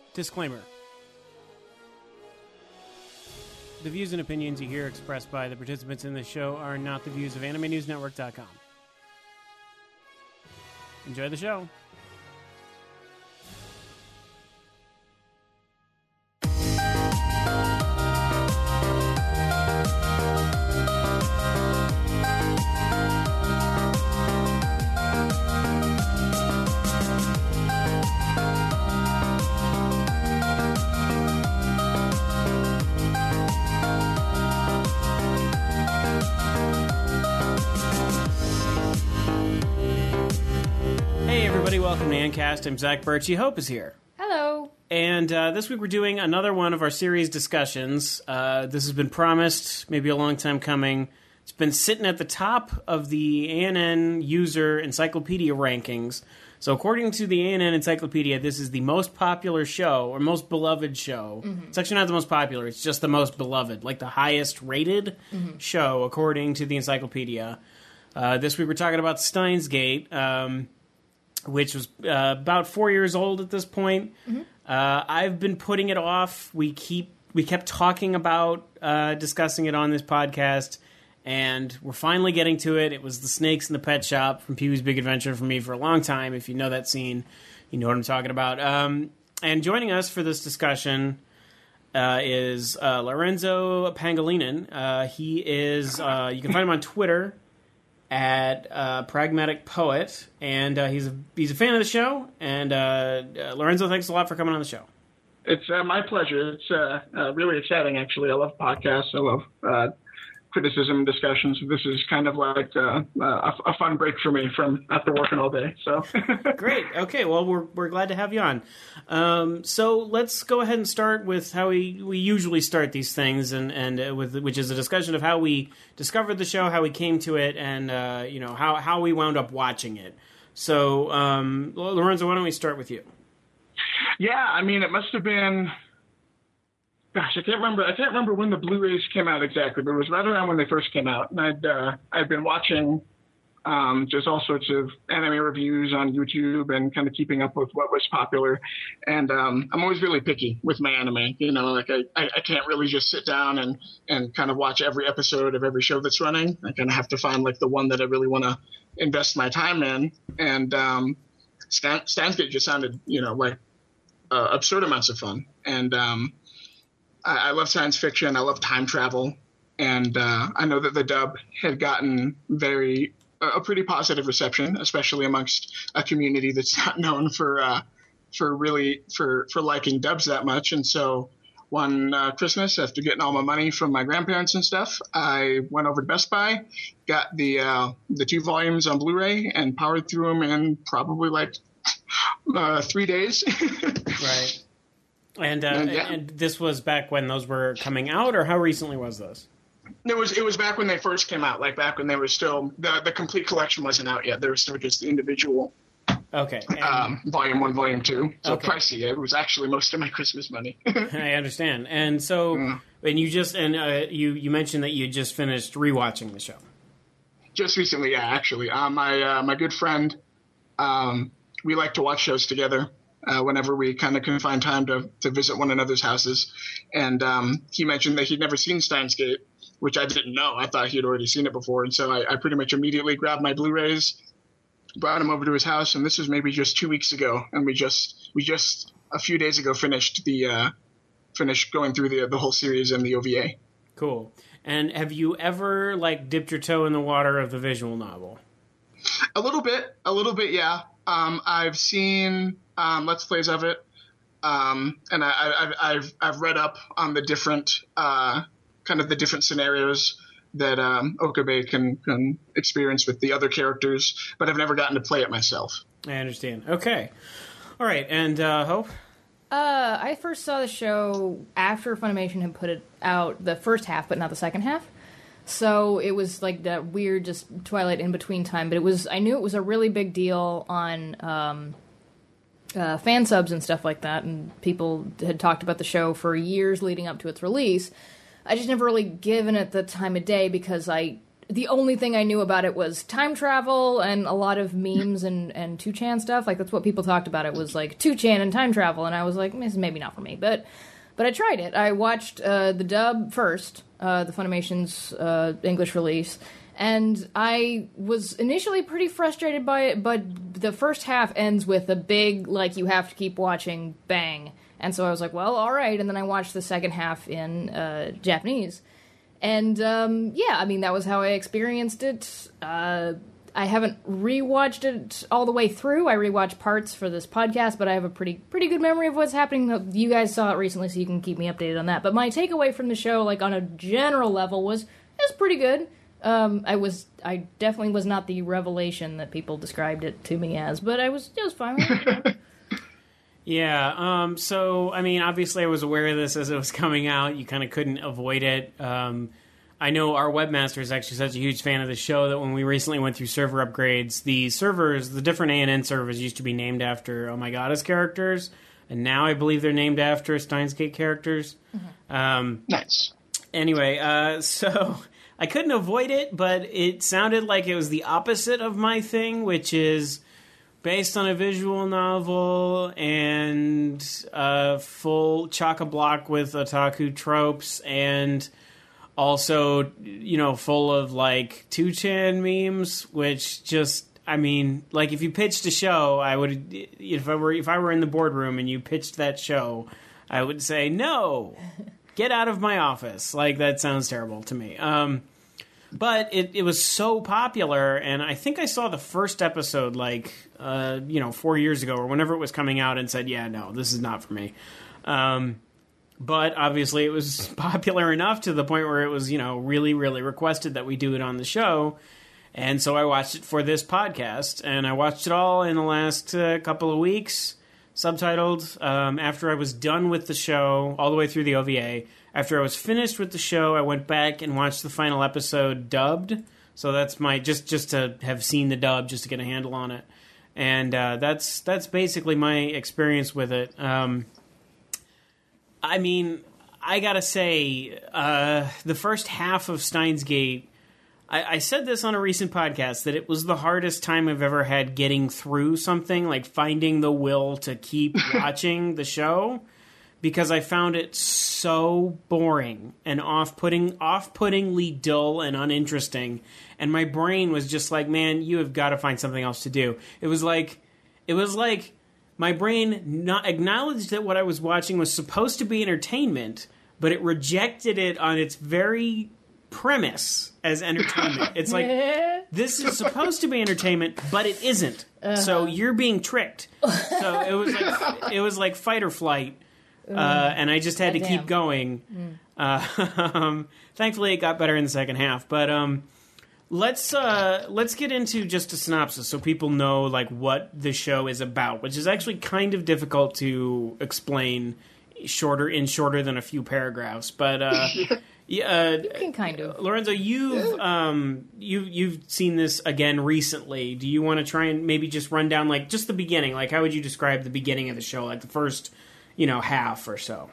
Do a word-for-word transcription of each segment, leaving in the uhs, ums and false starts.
Disclaimer. The views and opinions you hear expressed by the participants in this show are not the views of anime news network dot com. Enjoy the show. Welcome to Ancast. I'm Zach Birchie. Hope is here. Hello. And uh, this week we're doing another one of our series discussions. Uh, this has been promised, maybe a long time coming. It's been sitting at the top of the A N N user encyclopedia rankings. So according to the A N N encyclopedia, this is the most popular show, or most beloved show. Mm-hmm. It's actually not the most popular, it's just the most beloved, like the highest rated mm-hmm. show, according to the encyclopedia. Uh, this week we're talking about Steins Gate. Um... which was uh, about four years old at this point. Mm-hmm. Uh, I've been putting it off. We keep we kept talking about uh, discussing it on this podcast, and we're finally getting to it. It was the snakes in the pet shop from Pee-wee's Big Adventure for me for a long time. If you know that scene, you know what I'm talking about. Um, and joining us for this discussion uh, is uh, Lorenzo Pangilinan. Uh, he is, uh, you can find him on Twitter at uh, Pragmatic Poet, and uh, he's a he's a fan of the show. And uh, uh, Lorenzo, thanks a lot for coming on the show. It's uh, my pleasure. It's uh, uh, really exciting, actually. I love podcasts. I love uh, criticism discussions. This is kind of like uh, a, a fun break for me from after working all day. So great. Okay. Well, we're we're glad to have you on. Um, so let's go ahead and start with how we, we usually start these things, and and uh, with which is a discussion of how we discovered the show, how we came to it, and uh, you know how how we wound up watching it. So um, Lorenzo, why don't we start with you? Yeah, I mean, it must have been. Gosh, I can't remember. I can't remember when the Blu-rays came out exactly, but it was right around when they first came out. And I'd uh, I'd been watching um, just all sorts of anime reviews on YouTube and kind of keeping up with what was popular. And um, I'm always really picky with my anime. You know, like I, I, I can't really just sit down and, and kind of watch every episode of every show that's running. I kind of have to find like the one that I really want to invest my time in. And um, Stan- Steins Gate just sounded, you know, like uh, absurd amounts of fun. And um, I love science fiction. I love time travel. And uh, I know that the dub had gotten very a pretty positive reception, especially amongst a community that's not known for uh, for really for, for liking dubs that much. And so one uh, Christmas, after getting all my money from my grandparents and stuff, I went over to Best Buy, got the uh, the two volumes on Blu-ray, and powered through them in probably like uh, three days. Right. And, uh, and, yeah. and this was back when those were coming out, or how recently was this? It was it was back when they first came out, like back when they were still the the complete collection wasn't out yet. There was still just the individual. Okay. And, um, volume one, volume two. So okay. Pricey. It was actually most of my Christmas money. I understand. And so, mm. and you just and uh, you you mentioned that you just finished rewatching the show. Just recently, yeah. Actually, uh, my uh, my good friend, um, we like to watch shows together. Uh, whenever we kind of can find time to, to visit one another's houses. And um, he mentioned that he'd never seen Steins Gate, which I didn't know. I thought he'd already seen it before. And so I, I pretty much immediately grabbed my Blu-rays, brought him over to his house, and this was maybe just two weeks ago. And we just we just a few days ago finished the uh, finished going through the the whole series and the O V A. Cool. And have you ever like dipped your toe in the water of the visual novel? A little bit, a little bit, yeah. Um, I've seen um, Let's Plays of it, um, and I, I've, I've I've read up on the different uh, kind of the different scenarios that um, Okabe can can experience with the other characters, but I've never gotten to play it myself. I understand. Okay, all right, and uh, Hope. Uh, I first saw the show after Funimation had put it out, the first half, but not the second half. So it was like that weird just Twilight in between time, but it was, I knew it was a really big deal on um, uh, fan subs and stuff like that, and people had talked about the show for years leading up to its release. I just never really given it the time of day because I the only thing I knew about it was time travel and a lot of memes and, and two chan stuff. Like, that's what people talked about. It was like two chan and time travel, and I was like, this is maybe not for me. But but I tried it. I watched uh, the dub first, uh, the Funimation's uh, English release, and I was initially pretty frustrated by it, but the first half ends with a big, like, you have to keep watching, bang. And so I was like, well, all right. And then I watched the second half in uh, Japanese. And, um, yeah, I mean, that was how I experienced it. Uh, I haven't rewatched it all the way through. I rewatched parts for this podcast, but I have a pretty pretty good memory of what's happening. You guys saw it recently, so you can keep me updated on that. But my takeaway from the show, like, on a general level, was it was pretty good. Um, I was, I definitely was not the revelation that people described it to me as, but I was, it was fine. Yeah, um, so, I mean, obviously I was aware of this as it was coming out. You kind of couldn't avoid it. Um, I know our webmaster is actually such a huge fan of the show that when we recently went through server upgrades, the servers, the different A N N servers used to be named after Oh My Goddess characters, and now I believe they're named after Steins Gate characters. Mm-hmm. Um, nice. Anyway, uh, so I couldn't avoid it, but it sounded like it was the opposite of my thing, which is based on a visual novel and a full chock-a-block with otaku tropes, and also, you know, full of, like, two chan memes, which just, I mean, like, if you pitched a show, I would, if I were if I were in the boardroom and you pitched that show, I would say, no, get out of my office. Like, that sounds terrible to me. Um, but it, it was so popular, and I think I saw the first episode, like, uh, you know, four years ago, or whenever it was coming out, and said, yeah, no, this is not for me. Um, but obviously it was popular enough to the point where it was, you know, really, really requested that we do it on the show. And so I watched it for this podcast, and I watched it all in the last uh, couple of weeks, subtitled. Um, after I was done with the show, all the way through the O V A, after I was finished with the show, I went back and watched the final episode dubbed. So that's my, just, just to have seen the dub, just to get a handle on it. And uh, that's that's basically my experience with it. Um, I mean, I gotta say, uh, the first half of Steins Gate, I, I said this on a recent podcast, that it was the hardest time I've ever had getting through something, like finding the will to keep watching the show, because I found it so boring and off-putting, off-puttingly dull and uninteresting. And my brain was just like, man, you have got to find something else to do. It was like, it was like my brain not acknowledged that what I was watching was supposed to be entertainment, but it rejected it on its very premise as entertainment. It's like, this is supposed to be entertainment, but it isn't. Uh-huh. So you're being tricked. So it was like, it was like fight or flight. Uh, and I just had to keep going. Mm. Uh, um, thankfully, it got better in the second half. But um, let's uh, let's get into just a synopsis so people know like what the show is about, which is actually kind of difficult to explain shorter in shorter than a few paragraphs. But uh, yeah, uh, you can kind of. Lorenzo, you've um, you you've seen this again recently. Do you want to try and maybe just run down like just the beginning? Like, how would you describe the beginning of the show? Like the first, you know, half or so.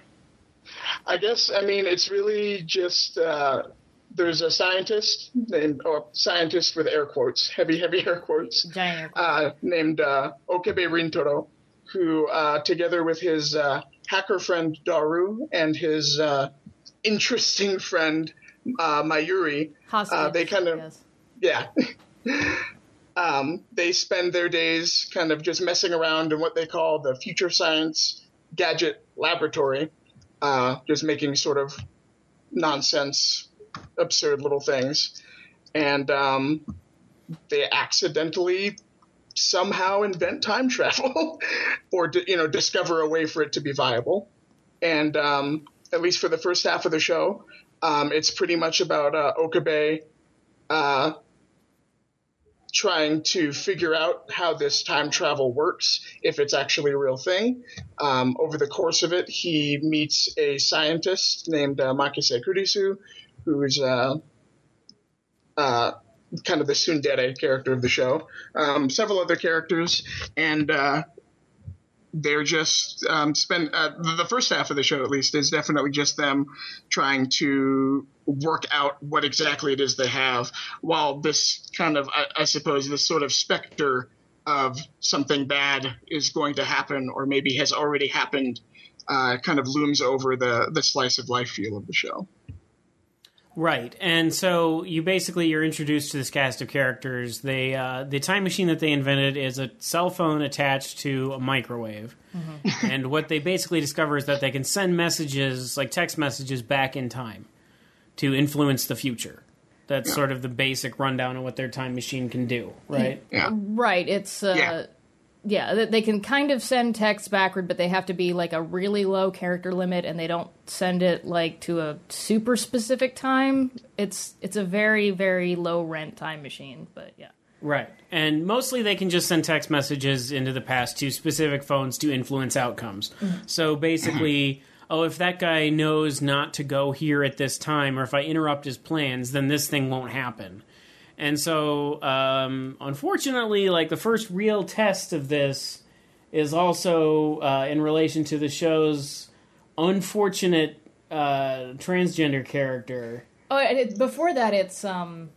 I guess, I mean, it's really just, uh, there's a scientist named, or scientist with air quotes, heavy, heavy air quotes, Giant air quotes. Uh, named uh, Okebe Rintoro, who, uh, together with his uh, hacker friend Daru and his uh, interesting friend uh, Mayuri, uh, they kind of, yes. yeah. um, they spend their days kind of just messing around in what they call the future science gadget laboratory, uh, just making sort of nonsense, absurd little things. And um, they accidentally somehow invent time travel or, you know, discover a way for it to be viable. And um, at least for the first half of the show, um, it's pretty much about uh, Okebe uh, trying to figure out how this time travel works, if it's actually a real thing. Um, over the course of it, he meets a scientist named uh, Makise Kurisu, who's uh, uh, kind of the tsundere character of the show. Um, several other characters, and uh, they're just um, spend uh, the first half of the show, at least, is definitely just them trying to work out what exactly it is they have, while this kind of, I, I suppose, this sort of specter of something bad is going to happen or maybe has already happened uh, kind of looms over the, the slice of life feel of the show. Right, and so you basically you're introduced to this cast of characters. They uh, the time machine that they invented is a cell phone attached to a microwave, mm-hmm. and what they basically discover is that they can send messages, like text messages, back in time to influence the future. That's yeah. sort of the basic rundown of what their time machine can do, right? Yeah, right. It's uh, yeah. Yeah, they can kind of send text backward, but they have to be like a really low character limit, and they don't send it like to a super specific time. It's it's a very, very low rent time machine, but yeah. Right, and mostly they can just send text messages into the past to specific phones to influence outcomes. Mm-hmm. So basically, oh, if that guy knows not to go here at this time, or if I interrupt his plans, then this thing won't happen. And so, um, unfortunately, like the first real test of this is also uh, in relation to the show's unfortunate uh, transgender character. Oh, and it, before that, it's um,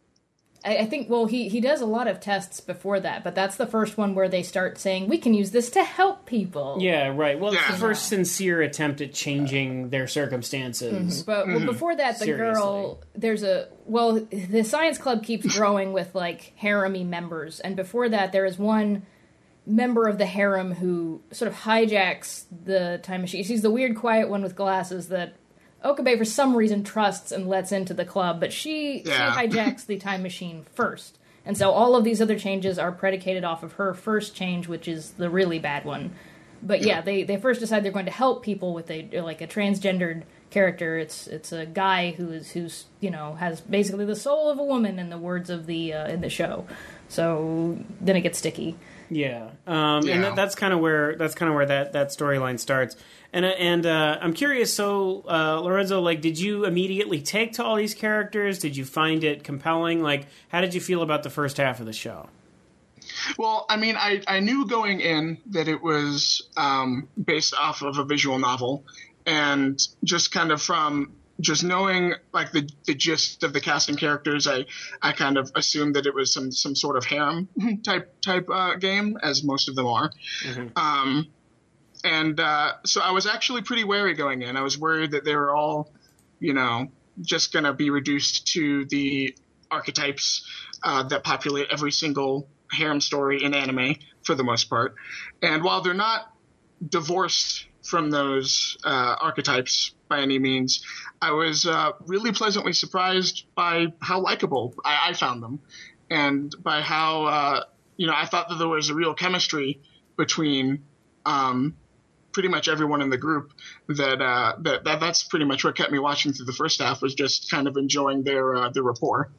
I, I think. Well, he he does a lot of tests before that, but that's the first one where they start saying we can use this to help people. Yeah, right. Well, it's the first sincere attempt at changing their circumstances. Mm-hmm. But well, before that, the Seriously. girl there's a well, the science club keeps growing with like harem-y members, and before that, there is one member of the harem who sort of hijacks the time machine. She's the weird, quiet one with glasses that Okabe, for some reason, trusts and lets into the club, but she, yeah. she hijacks the time machine first. And so all of these other changes are predicated off of her first change, which is the really bad one. But yeah, they, they first decide they're going to help people with a like a transgendered character. It's it's a guy who is who's you know has basically the soul of a woman, in the words of the uh, in the show. So then it gets sticky. Yeah, um, yeah. and that, that's kind of where that's kind of where that, that storyline starts. And and uh, I'm curious. So uh, Lorenzo, like, did you immediately take to all these characters? Did you find it compelling? Like, how did you feel about the first half of the show? Well, I mean, I, I knew going in that it was um, based off of a visual novel, and just kind of from just knowing like the, the gist of the casting characters, I, I kind of assumed that it was some, some sort of harem type type uh, game, as most of them are. Mm-hmm. Um, and uh, so I was actually pretty wary going in. I was worried that they were all, you know, just going to be reduced to the archetypes uh, that populate every single harem story in anime for the most part. And while they're not divorced from those uh, archetypes by any means, I was uh, really pleasantly surprised by how likable I, I found them, and by how uh, you know I thought that there was a real chemistry between um, pretty much everyone in the group. That, uh, that that that's pretty much what kept me watching through the first half, was just kind of enjoying their uh, their rapport.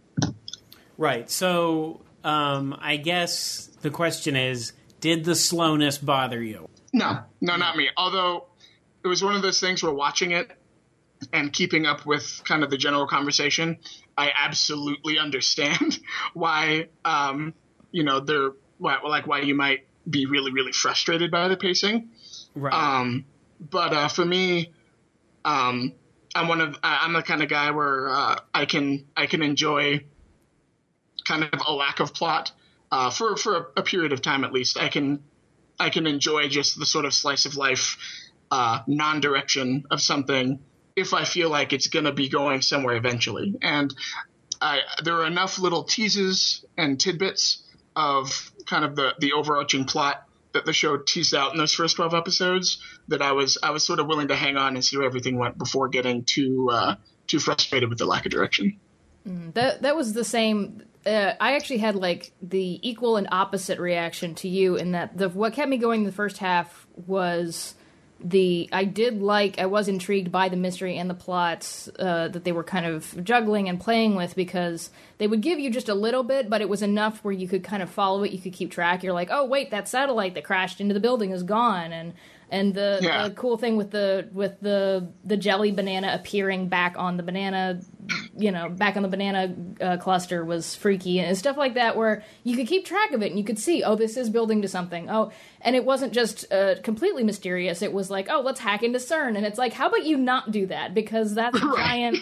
Right. So um, I guess the question is, did the slowness bother you? No, no, not me. Although it was one of those things where watching it and keeping up with kind of the general conversation, I absolutely understand why, um, you know, they're why, like why you might be really, really frustrated by the pacing. Right. Um, but uh, for me, um, I'm one of I'm the kind of guy where uh, I can I can enjoy kind of a lack of plot uh, for for a, a period of time at least. I can. I can enjoy just the sort of slice of life uh, non-direction of something if I feel like it's going to be going somewhere eventually. And I, there are enough little teases and tidbits of kind of the, the overarching plot that the show teased out in those first twelve episodes that I was I was sort of willing to hang on and see where everything went before getting too uh, too frustrated with the lack of direction. Mm, that that was the same. Uh, I actually had like the equal and opposite reaction to you, in that the what kept me going the first half was the I did like I was intrigued by the mystery and the plots uh, that they were kind of juggling and playing with, because they would give you just a little bit, but it was enough where you could kind of follow it, you could keep track. You're like, oh wait, that satellite that crashed into the building is gone, and and the, yeah. the cool thing with the with the the jelly banana appearing back on the banana. You know, back on the banana uh, cluster was freaky, and stuff like that, where you could keep track of it and you could see, oh, this is building to something. Oh, and it wasn't just uh, completely mysterious. It was like, oh, let's hack into CERN. And it's like, how about you not do that? Because that's a giant,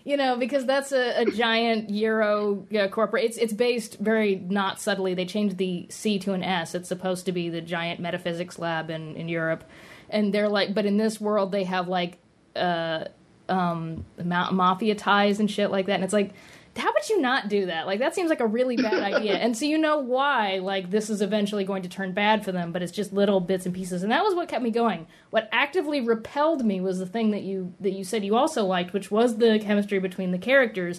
You know, because that's a, a giant Euro uh, corporate. It's it's based very not subtly. They changed the C to an S. It's supposed to be the giant metaphysics lab in, in Europe. And they're like, but in this world, they have like uh, um, ma- mafia ties and shit like that. And it's like, how would you not do that? Like, that seems like a really bad idea. And so you know why, like, this is eventually going to turn bad for them, but it's just little bits and pieces. And that was what kept me going. What actively repelled me was the thing that you that you said you also liked, which was the chemistry between the characters.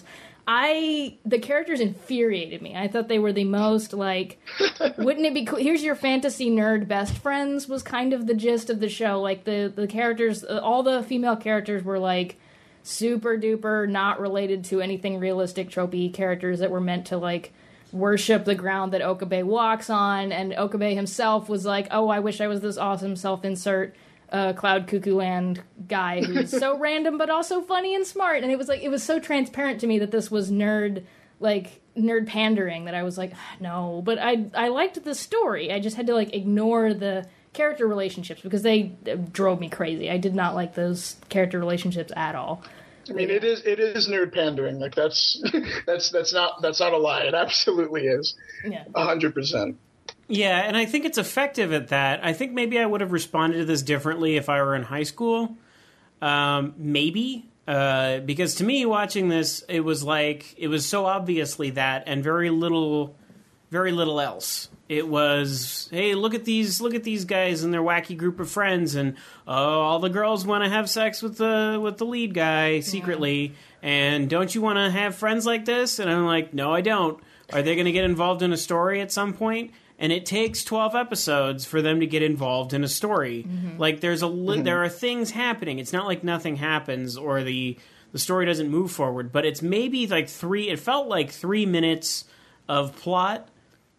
I, the characters infuriated me. I thought they were the most, like, wouldn't it be cool? Here's your fantasy nerd best friends was kind of the gist of the show. Like, the, the characters, all the female characters were, like, super duper not related to anything realistic tropey characters that were meant to like worship the ground that Okabe walks on, and Okabe himself was like, oh, I wish I was this awesome self-insert uh, Cloud Cuckoo Land guy who's so random but also funny and smart. And it was like, it was so transparent to me that this was nerd like nerd pandering that I was like, no, but I I liked the story. I just had to like ignore the character relationships because they drove me crazy. I did not like those character relationships at all. I mean, it is it is nerd pandering. Like that's that's that's not that's not a lie. It absolutely is. Yeah, a hundred percent. Yeah, and I think it's effective at that. I think maybe I would have responded to this differently if I were in high school. Um, maybe uh, because to me, watching this, it was like it was so obviously that, and very little, very little else. It was, hey, look at these, look at these guys and their wacky group of friends, and oh, all the girls want to have sex with the with the lead guy secretly, yeah. And don't you want to have friends like this? And I'm like, no, I don't. Are they going to get involved in a story at some point? And it takes twelve episodes for them to get involved in a story. Mm-hmm. Like there's a li- mm-hmm. there are things happening. It's not like nothing happens or the the story doesn't move forward. But it's maybe like three. It felt like three minutes of plot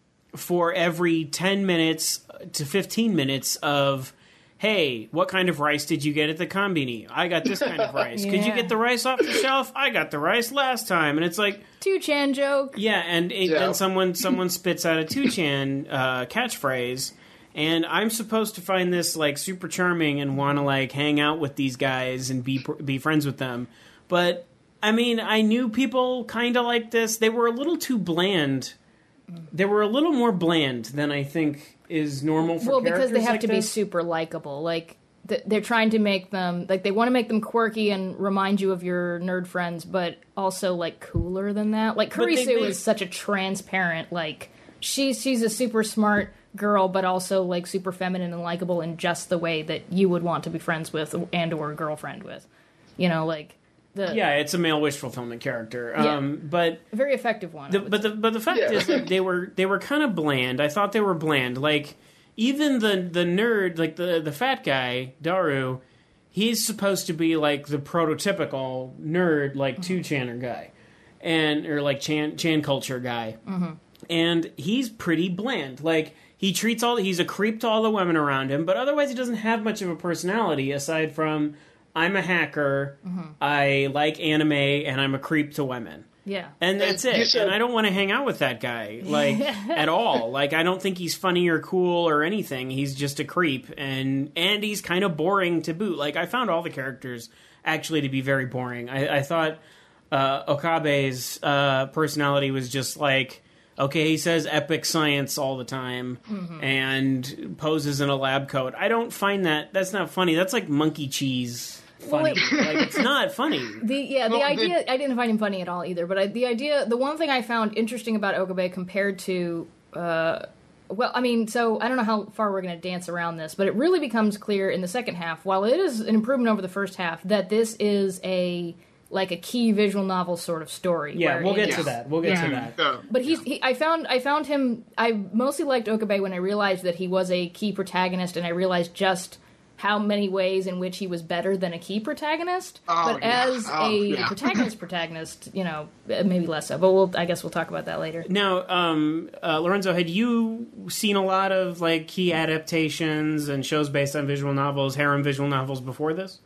for every ten minutes to fifteen minutes of, hey, what kind of rice did you get at the Konbini? I got this kind of rice. Yeah. Could you get the rice off the shelf? I got the rice last time. And it's like... two-chan joke. Yeah, and it, yeah. then someone someone spits out a two-chan uh, catchphrase, and I'm supposed to find this like super charming and want to like hang out with these guys and be be friends with them. But, I mean, I knew people kind of like this. They were a little too bland. They were a little more bland than I think is normal for well, characters because they have like to this. be super likable. Like, th- they're trying to make them, like, they want to make them quirky and remind you of your nerd friends, but also, like, cooler than that. Like, Kurisu they, they, is such a transparent, like, she's, she's a super smart girl, but also, like, super feminine and likable in just the way that you would want to be friends with and or a girlfriend with. You know, like... The, yeah, it's a male wish fulfillment character, yeah. um, but a very effective one. The, but the but the fact yeah. is that they were they were kind of bland. I thought they were bland. Like even the the nerd, like the the fat guy Daru, he's supposed to be like the prototypical nerd, like mm-hmm. two-channer guy, and or like Chan Chan culture guy, mm-hmm. and he's pretty bland. Like he treats all he's a creep to all the women around him, but otherwise he doesn't have much of a personality aside from. I'm a hacker, mm-hmm. I like anime, and I'm a creep to women. Yeah. And that's it. Said, and I don't want to hang out with that guy, like, at all. Like, I don't think he's funny or cool or anything. He's just a creep, and and he's kind of boring to boot. Like, I found all the characters actually to be very boring. I, I thought uh, Okabe's uh, personality was just like... Okay, he says epic science all the time mm-hmm. and poses in a lab coat. I don't find that... That's not funny. That's like monkey cheese funny. Well, like, it's not funny. The Yeah, the well, idea... The, I didn't find him funny at all either, but I, the idea... The one thing I found interesting about Okabe compared to... Uh, well, I mean, so I don't know how far we're going to dance around this, but it really becomes clear in the second half, while it is an improvement over the first half, that this is a... like a key visual novel sort of story. Yeah, we'll get is, to that. We'll get yeah. to that. Yeah. But he's, he, I found, I found him. I mostly liked Okabe when I realized that he was a key protagonist, and I realized just how many ways in which he was better than a key protagonist. Oh, but yeah. as oh, a yeah. protagonist, protagonist, you know, maybe less so. But we'll, I guess we'll talk about that later. Now, um, uh, Lorenzo, had you seen a lot of like key adaptations and shows based on visual novels, harem visual novels before this?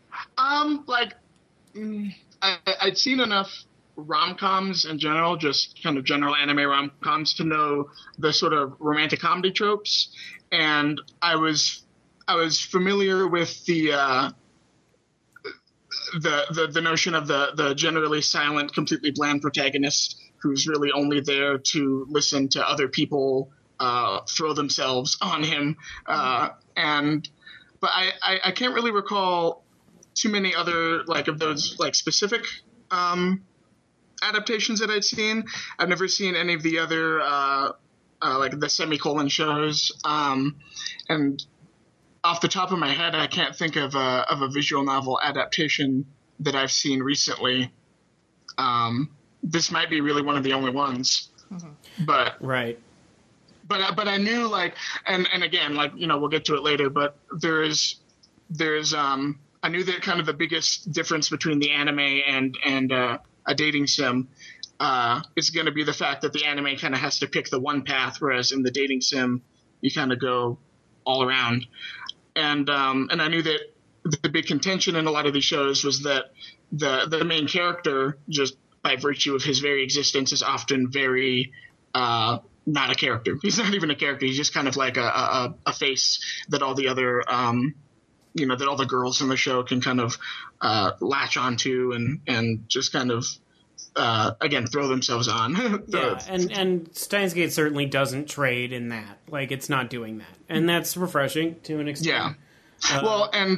Um, like. Mm, I, I'd seen enough rom-coms in general, just kind of general anime rom-coms, to know the sort of romantic comedy tropes, and I was I was familiar with the uh, the, the the notion of the the generally silent, completely bland protagonist who's really only there to listen to other people uh, throw themselves on him, uh, and but I, I I can't really recall too many other like of those like specific um, adaptations that I'd seen. I've never seen any of the other uh, uh, like the semicolon shows, um, and off the top of my head, I can't think of a of a visual novel adaptation that I've seen recently. Um, this might be really one of the only ones, mm-hmm. but right. But but I knew like and, and again like you know we'll get to it later. But there is there's um I knew that kind of the biggest difference between the anime and and uh, a dating sim uh, is going to be the fact that the anime kind of has to pick the one path, whereas in the dating sim you kind of go all around. And um, and I knew that the big contention in a lot of these shows was that the the main character, just by virtue of his very existence, is often very uh, not a character. He's not even a character. He's just kind of like a a, a face that all the other um, you know that all the girls in the show can kind of uh, latch onto and and just kind of uh, again throw themselves on. Yeah, and and Steins Gate certainly doesn't trade in that. Like it's not doing that, and that's refreshing to an extent. Yeah. Uh, well, and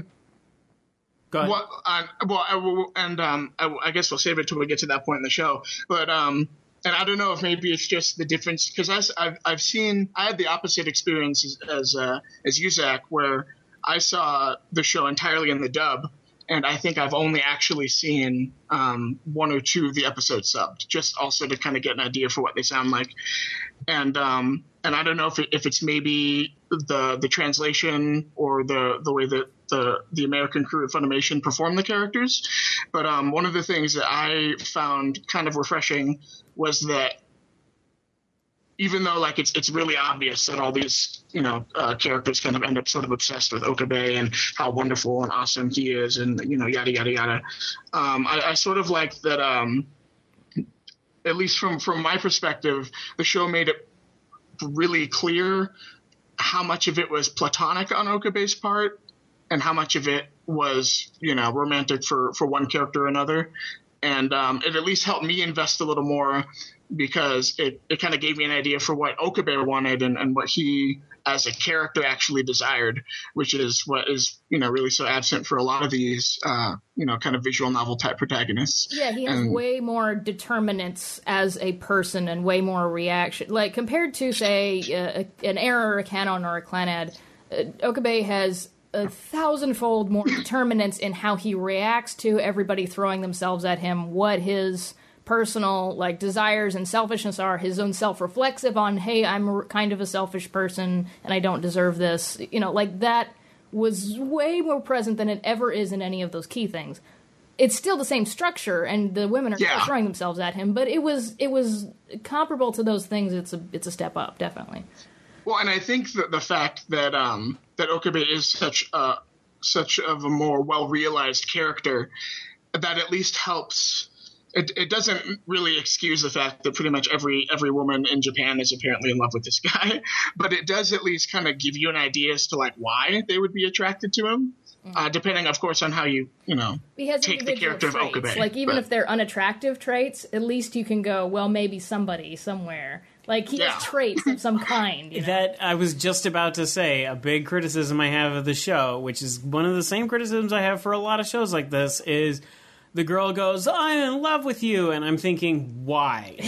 go ahead. well, uh, well, I will, and um, I, I guess we'll save it till we get to that point in the show. But um, and I don't know if maybe it's just the difference because I've I've seen I had the opposite experience as as, uh, as Uzak, where I saw the show entirely in the dub. And I think I've only actually seen um, one or two of the episodes subbed, just also to kind of get an idea for what they sound like. And um, and I don't know if it, if it's maybe the the translation or the the way that the the American crew at Funimation performed the characters. But um, one of the things that I found kind of refreshing was that even though like it's it's really obvious that all these you know uh, characters kind of end up sort of obsessed with Okabe and how wonderful and awesome he is and you know yada yada yada, um, I, I sort of like that. Um, at least from from my perspective, the show made it really clear how much of it was platonic on Okabe's part and how much of it was you know romantic for for one character or another, and um, it at least helped me invest a little more. Because it, it kind of gave me an idea for what Okabe wanted and, and what he as a character actually desired, which is what is, you know, really so absent for a lot of these, uh, you know, kind of visual novel type protagonists. Yeah, he has and, way more determinants as a person and way more reaction. Like, compared to, say, uh, an Era or a Canon or a Clannad, uh, Okabe has a thousandfold more determinants in how he reacts to everybody throwing themselves at him, what his personal like desires and selfishness are, his own self-reflexive on, hey, I'm kind of a selfish person and I don't deserve this, you know, like that was way more present than it ever is in any of those key things. It's still the same structure and the women are yeah. throwing themselves at him, but it was it was comparable to those things. It's a it's a step up, definitely. Well, and I think that the fact that um that Okabe is such a such of a more well-realized character, that at least helps. It, it doesn't really excuse the fact that pretty much every every woman in Japan is apparently in love with this guy, but it does at least kind of give you an idea as to like why they would be attracted to him, mm-hmm. uh, depending, of course, on how you you know take the character traits. of Okabe. Like even but, if they're unattractive traits, at least you can go, well, maybe somebody somewhere. Like he yeah. has traits of some kind. You know? That I was just about to say. A big criticism I have of the show, which is one of the same criticisms I have for a lot of shows like this, is. The girl goes, I'm in love with you. And I'm thinking, why?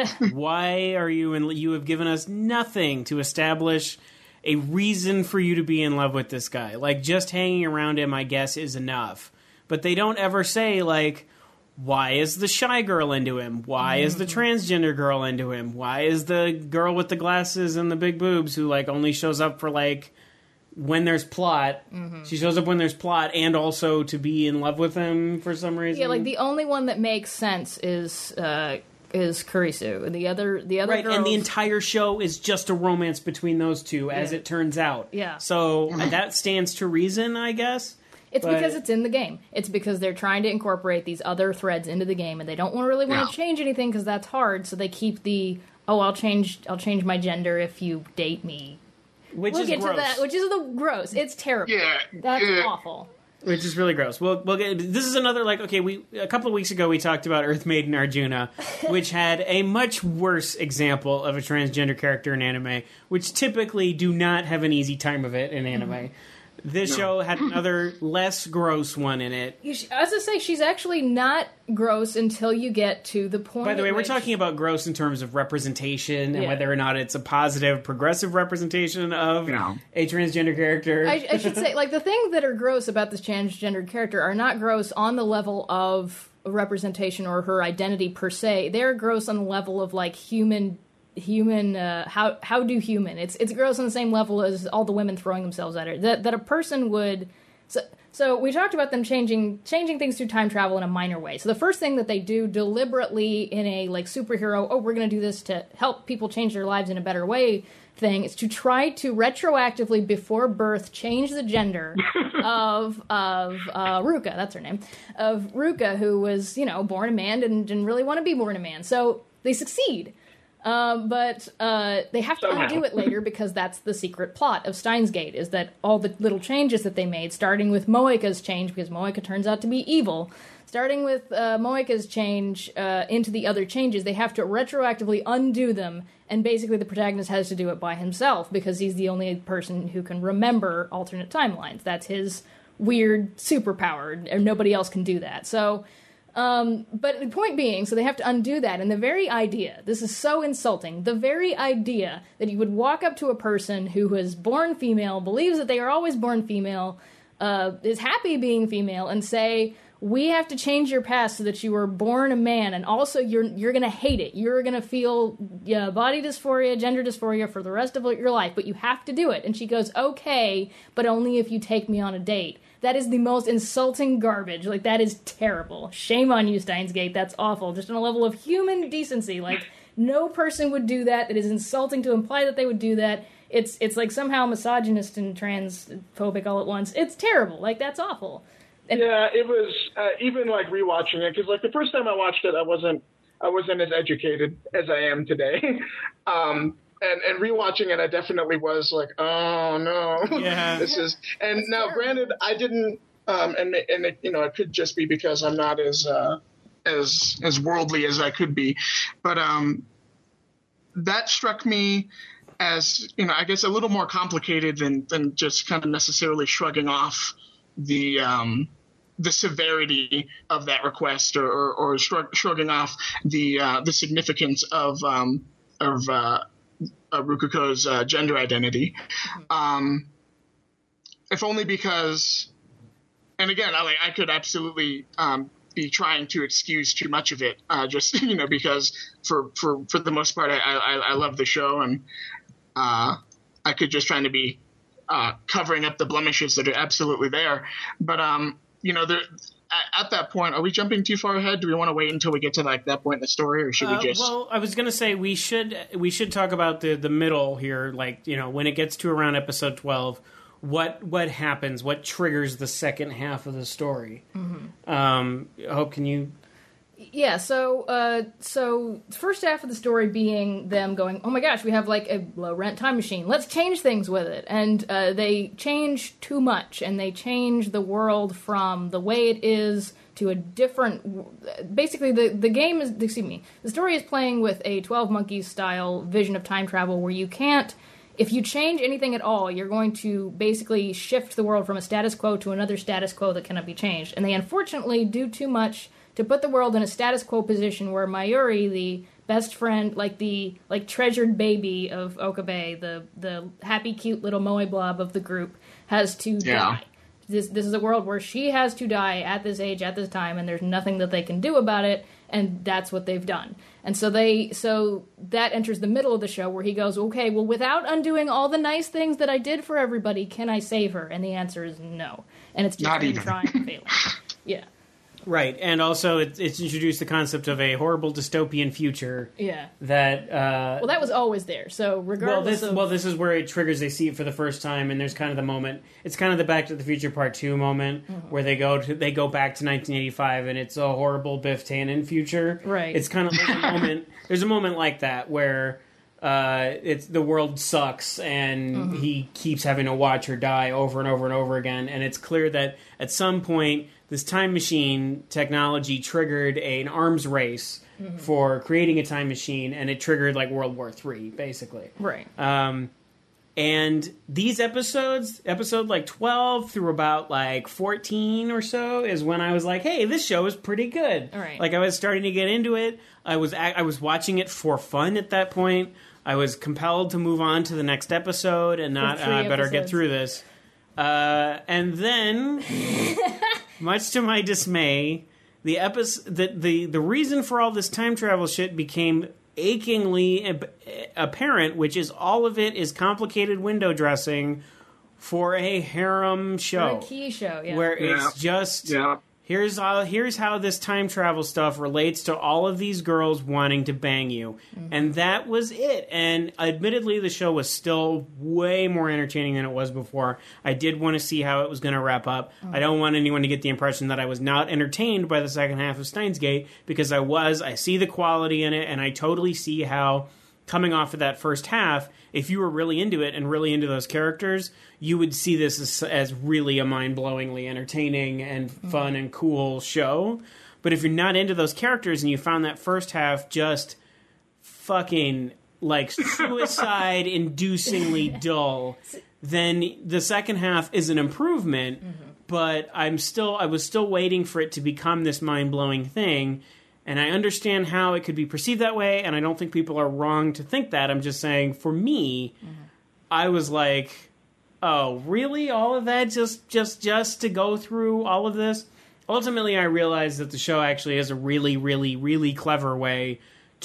Why are you in You have given us nothing to establish a reason for you to be in love with this guy. Like, just hanging around him, I guess, is enough. But they don't ever say, like, why is the shy girl into him? Why is the transgender girl into him? Why is the girl with the glasses and the big boobs who, like, only shows up for, like, when there's plot, mm-hmm. she shows up when there's plot, and also to be in love with him for some reason. Yeah, like the only one that makes sense is uh, is Kurisu. The other, the other, right, girls... and the entire show is just a romance between those two, as yeah. it turns out. Yeah. So that stands to reason, I guess. It's but... because it's in the game. It's because they're trying to incorporate these other threads into the game, and they don't really want to yeah. change anything because that's hard. So they keep the oh, I'll change, I'll change my gender if you date me. Which we'll is get gross. to that, which is the gross. It's terrible. Yeah, That's yeah. awful. Which is really gross. Well, we'll get, this is another, like, okay, we a couple of weeks ago we talked about Earth Maiden Arjuna, which had a much worse example of a transgender character in anime, which typically do not have an easy time of it in anime. Mm-hmm. This no. show had another less gross one in it. You sh- as I say, she's actually not gross until you get to the point. By the way, which... we're talking about gross in terms of representation and yeah. whether or not it's a positive, progressive representation of yeah. a transgender character. I, I should say, like, the things that are gross about this transgender character are not gross on the level of representation or her identity per se. They're gross on the level of, like, human... human uh, how how do human it's it's gross on the same level as all the women throwing themselves at her, that that a person would so, so we talked about them changing changing things through time travel in a minor way. So the first thing that they do deliberately in a like superhero, oh, we're going to do this to help people change their lives in a better way thing, is to try to retroactively before birth change the gender of of uh, Ruka, that's her name, of Ruka, who was, you know, born a man and didn't really want to be born a man. So they succeed. Uh, but uh, they have to undo it later because that's the secret plot of Steins Gate, is that all the little changes that they made, starting with Moeka's change, because Moeka turns out to be evil, starting with uh, Moeka's change uh, into the other changes, they have to retroactively undo them, and basically the protagonist has to do it by himself because he's the only person who can remember alternate timelines. That's his weird superpower, and nobody else can do that. So... Um, but the point being, so they have to undo that, and the very idea, this is so insulting, the very idea that you would walk up to a person who was born female, believes that they are always born female, uh, is happy being female, and say, we have to change your past so that you were born a man, and also you're you're gonna hate it. You're gonna feel yeah, body dysphoria, gender dysphoria for the rest of your life, but you have to do it. And she goes, okay, but only if you take me on a date. That is the most insulting garbage. Like, that is terrible. Shame on you, Steins Gate. That's awful. Just on a level of human decency. Like, no person would do that. It is insulting to imply that they would do that. It's it's like somehow misogynist and transphobic all at once. It's terrible. Like, that's awful. And yeah, it was uh, even like rewatching it, because like the first time I watched it, I wasn't I wasn't as educated as I am today. um, And, and rewatching it, I definitely was like, oh no, yeah. this is. And That's now, terrible. granted, I didn't, um, and and it, you know, it could just be because I'm not as uh, as as worldly as I could be, but um, that struck me as, you know, I guess a little more complicated than than just kind of necessarily shrugging off the um, the severity of that request, or or, or shrug, shrugging off the uh, the significance of um, of uh, Uh, Rukuko's uh, gender identity, um, if only because, and again, I, like, I could absolutely um, be trying to excuse too much of it, uh, just you know, because for for, for the most part, I, I, I love the show, and uh, I could just trying to be uh, covering up the blemishes that are absolutely there. But um, you know, there. At that point, are we jumping too far ahead? Do we want to wait until we get to like that point in the story, or should uh, we just? Well, I was going to say we should we should talk about the the middle here. Like, you know, when it gets to around episode twelve, what what happens? What triggers the second half of the story? Mm-hmm. Um, Hope, can you? Yeah, so uh, so the first half of the story being them going, oh my gosh, we have like a low rent time machine. Let's change things with it. And uh, they change too much, and they change the world from the way it is to a different. Basically, the the game is excuse me. The story is playing with a twelve Monkeys style vision of time travel, where you can't. If you change anything at all, you're going to basically shift the world from a status quo to another status quo that cannot be changed. And they unfortunately do too much to put the world in a status quo position where Mayuri, the best friend, like the like treasured baby of Okabe, the the happy, cute little moe blob of the group, has to yeah. die. This this is a world where she has to die at this age, at this time, and there's nothing that they can do about it, and that's what they've done. And so they so that enters the middle of the show where he goes, okay, well, without undoing all the nice things that I did for everybody, can I save her? And the answer is no. And it's just Not him even. trying and failing. Yeah. Right, and also it, it's introduced the concept of a horrible dystopian future. Yeah. That uh, Well, that was always there. So regardless well, this of well, this is where it triggers. They see it for the first time, and there's kind of the moment. It's kind of the Back to the Future Part Two moment, mm-hmm. where they go to they go back to nineteen eighty-five, and it's a horrible Biff Tannen future. Right. It's kind of there's a moment. There's a moment like that where uh, it's the world sucks, and mm-hmm. he keeps having to watch her die over and over and over again. And it's clear that at some point, this time machine technology triggered a, an arms race mm-hmm. for creating a time machine, and it triggered like World War Three, basically. Right. Um, and these episodes, episode like twelve through about like fourteen or so, is when I was like, "Hey, this show is pretty good." All right. Like I was starting to get into it. I was I was watching it for fun at that point. I was compelled to move on to the next episode and not. Uh, I better get through this. Uh, and then, much to my dismay, the episode the, the the reason for all this time travel shit became achingly apparent, which is all of it is complicated window dressing for a harem show. For a key show, yeah. Where yeah. it's just, yeah. here's, all, here's how this time travel stuff relates to all of these girls wanting to bang you. Mm-hmm. And that was it. And admittedly, the show was still way more entertaining than it was before. I did want to see how it was going to wrap up. Mm-hmm. I don't want anyone to get the impression that I was not entertained by the second half of Steins Gate, because I was. I see the quality in it, and I totally see how, coming off of that first half, if you were really into it and really into those characters, you would see this as, as really a mind-blowingly entertaining and fun mm-hmm. and cool show. But if you're not into those characters and you found that first half just fucking, like, suicide-inducingly dull, then the second half is an improvement, mm-hmm. but I'm still, I was still waiting for it to become this mind-blowing thing. And I understand how it could be perceived that way, and I don't think people are wrong to think that. I'm just saying, for me, mm-hmm. I was like, oh, really? All of that just, just, just to go through all of this? Ultimately, I realized that the show actually has a really, really, really clever way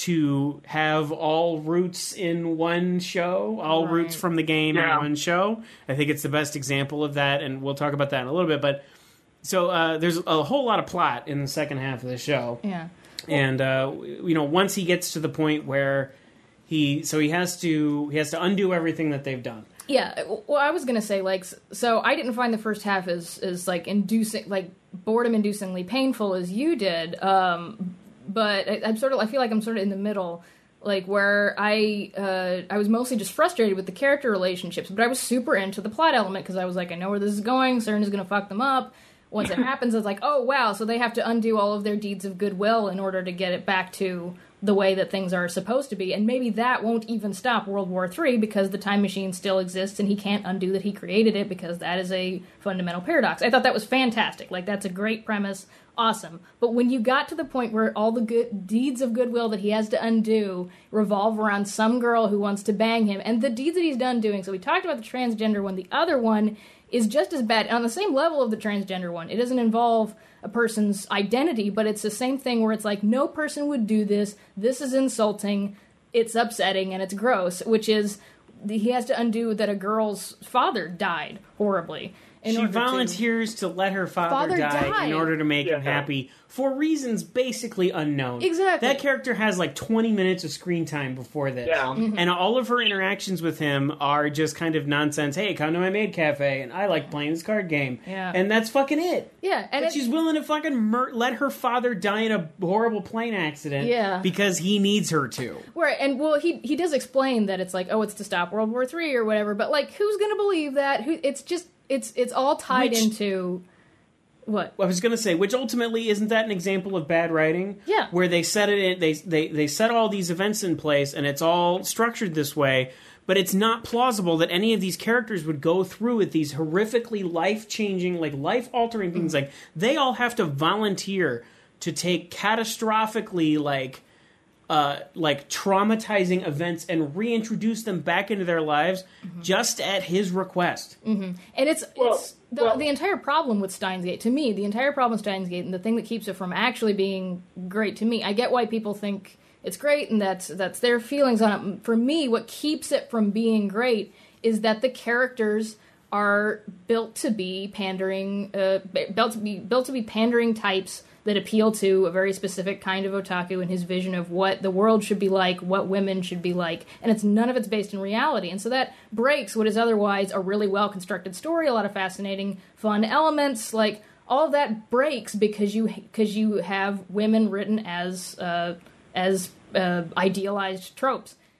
to have all roots in one show, all right. roots from the game yeah. in one show. I think it's the best example of that, and we'll talk about that in a little bit. But so uh, there's a whole lot of plot in the second half of the show. Yeah. And uh, you know, once he gets to the point where he, so he has to, he has to undo everything that they've done. Yeah. Well, I was gonna say, like, so I didn't find the first half as as like inducing, like boredom-inducingly painful as you did. Um, but I, I'm sort of, I feel like I'm sort of in the middle, like where I uh, I was mostly just frustrated with the character relationships, but I was super into the plot element because I was like, I know where this is going. Cern is gonna fuck them up. Once it happens, it's like, oh, wow, so they have to undo all of their deeds of goodwill in order to get it back to the way that things are supposed to be. And maybe that won't even stop World War Three because the time machine still exists and he can't undo that he created it because that is a fundamental paradox. I thought that was fantastic. Like, that's a great premise. Awesome. But when you got to the point where all the good deeds of goodwill that he has to undo revolve around some girl who wants to bang him, and the deeds that he's done doing, so we talked about the transgender one, the other one is just as bad, on the same level of the transgender one. It doesn't involve a person's identity, but it's the same thing where it's like, no person would do this, this is insulting, it's upsetting, and it's gross, which is, he has to undo that a girl's father died horribly. She volunteers to, to let her father, father die died. in order to make yeah. him happy for reasons basically unknown. Exactly. That character has like twenty minutes of screen time before this. Yeah. Mm-hmm. And all of her interactions with him are just kind of nonsense. Hey, come to my maid cafe, and I like playing this card game. Yeah. And that's fucking it. Yeah. And but she's willing to fucking mur- let her father die in a horrible plane accident yeah. because he needs her to. Right. And, well, he he does explain that it's like, oh, it's to stop World War Three or whatever, but, like, who's going to believe that? Who? It's just... It's it's all tied which, into what I was going to say. Which ultimately isn't that an example of bad writing? Yeah, where they set it in, they they they set all these events in place, and it's all structured this way. But it's not plausible that any of these characters would go through with these horrifically life changing, like life altering things. Mm-hmm. Like they all have to volunteer to take catastrophically like. Uh, like traumatizing events and reintroduce them back into their lives mm-hmm. just at his request. Mm-hmm. And it's, well, it's the, well, the entire problem with Steins Gate, to me, the entire problem with Steins Gate and the thing that keeps it from actually being great to me, I get why people think it's great and that's, that's their feelings on it. For me, what keeps it from being great is that the characters are built to be pandering, uh, built to be built to be pandering types that appeal to a very specific kind of otaku and his vision of what the world should be like, what women should be like, and it's none of it's based in reality. And so that breaks what is otherwise a really well-constructed story, a lot of fascinating, fun elements, like, all of that breaks because you because you have women written as, uh, as uh, idealized tropes.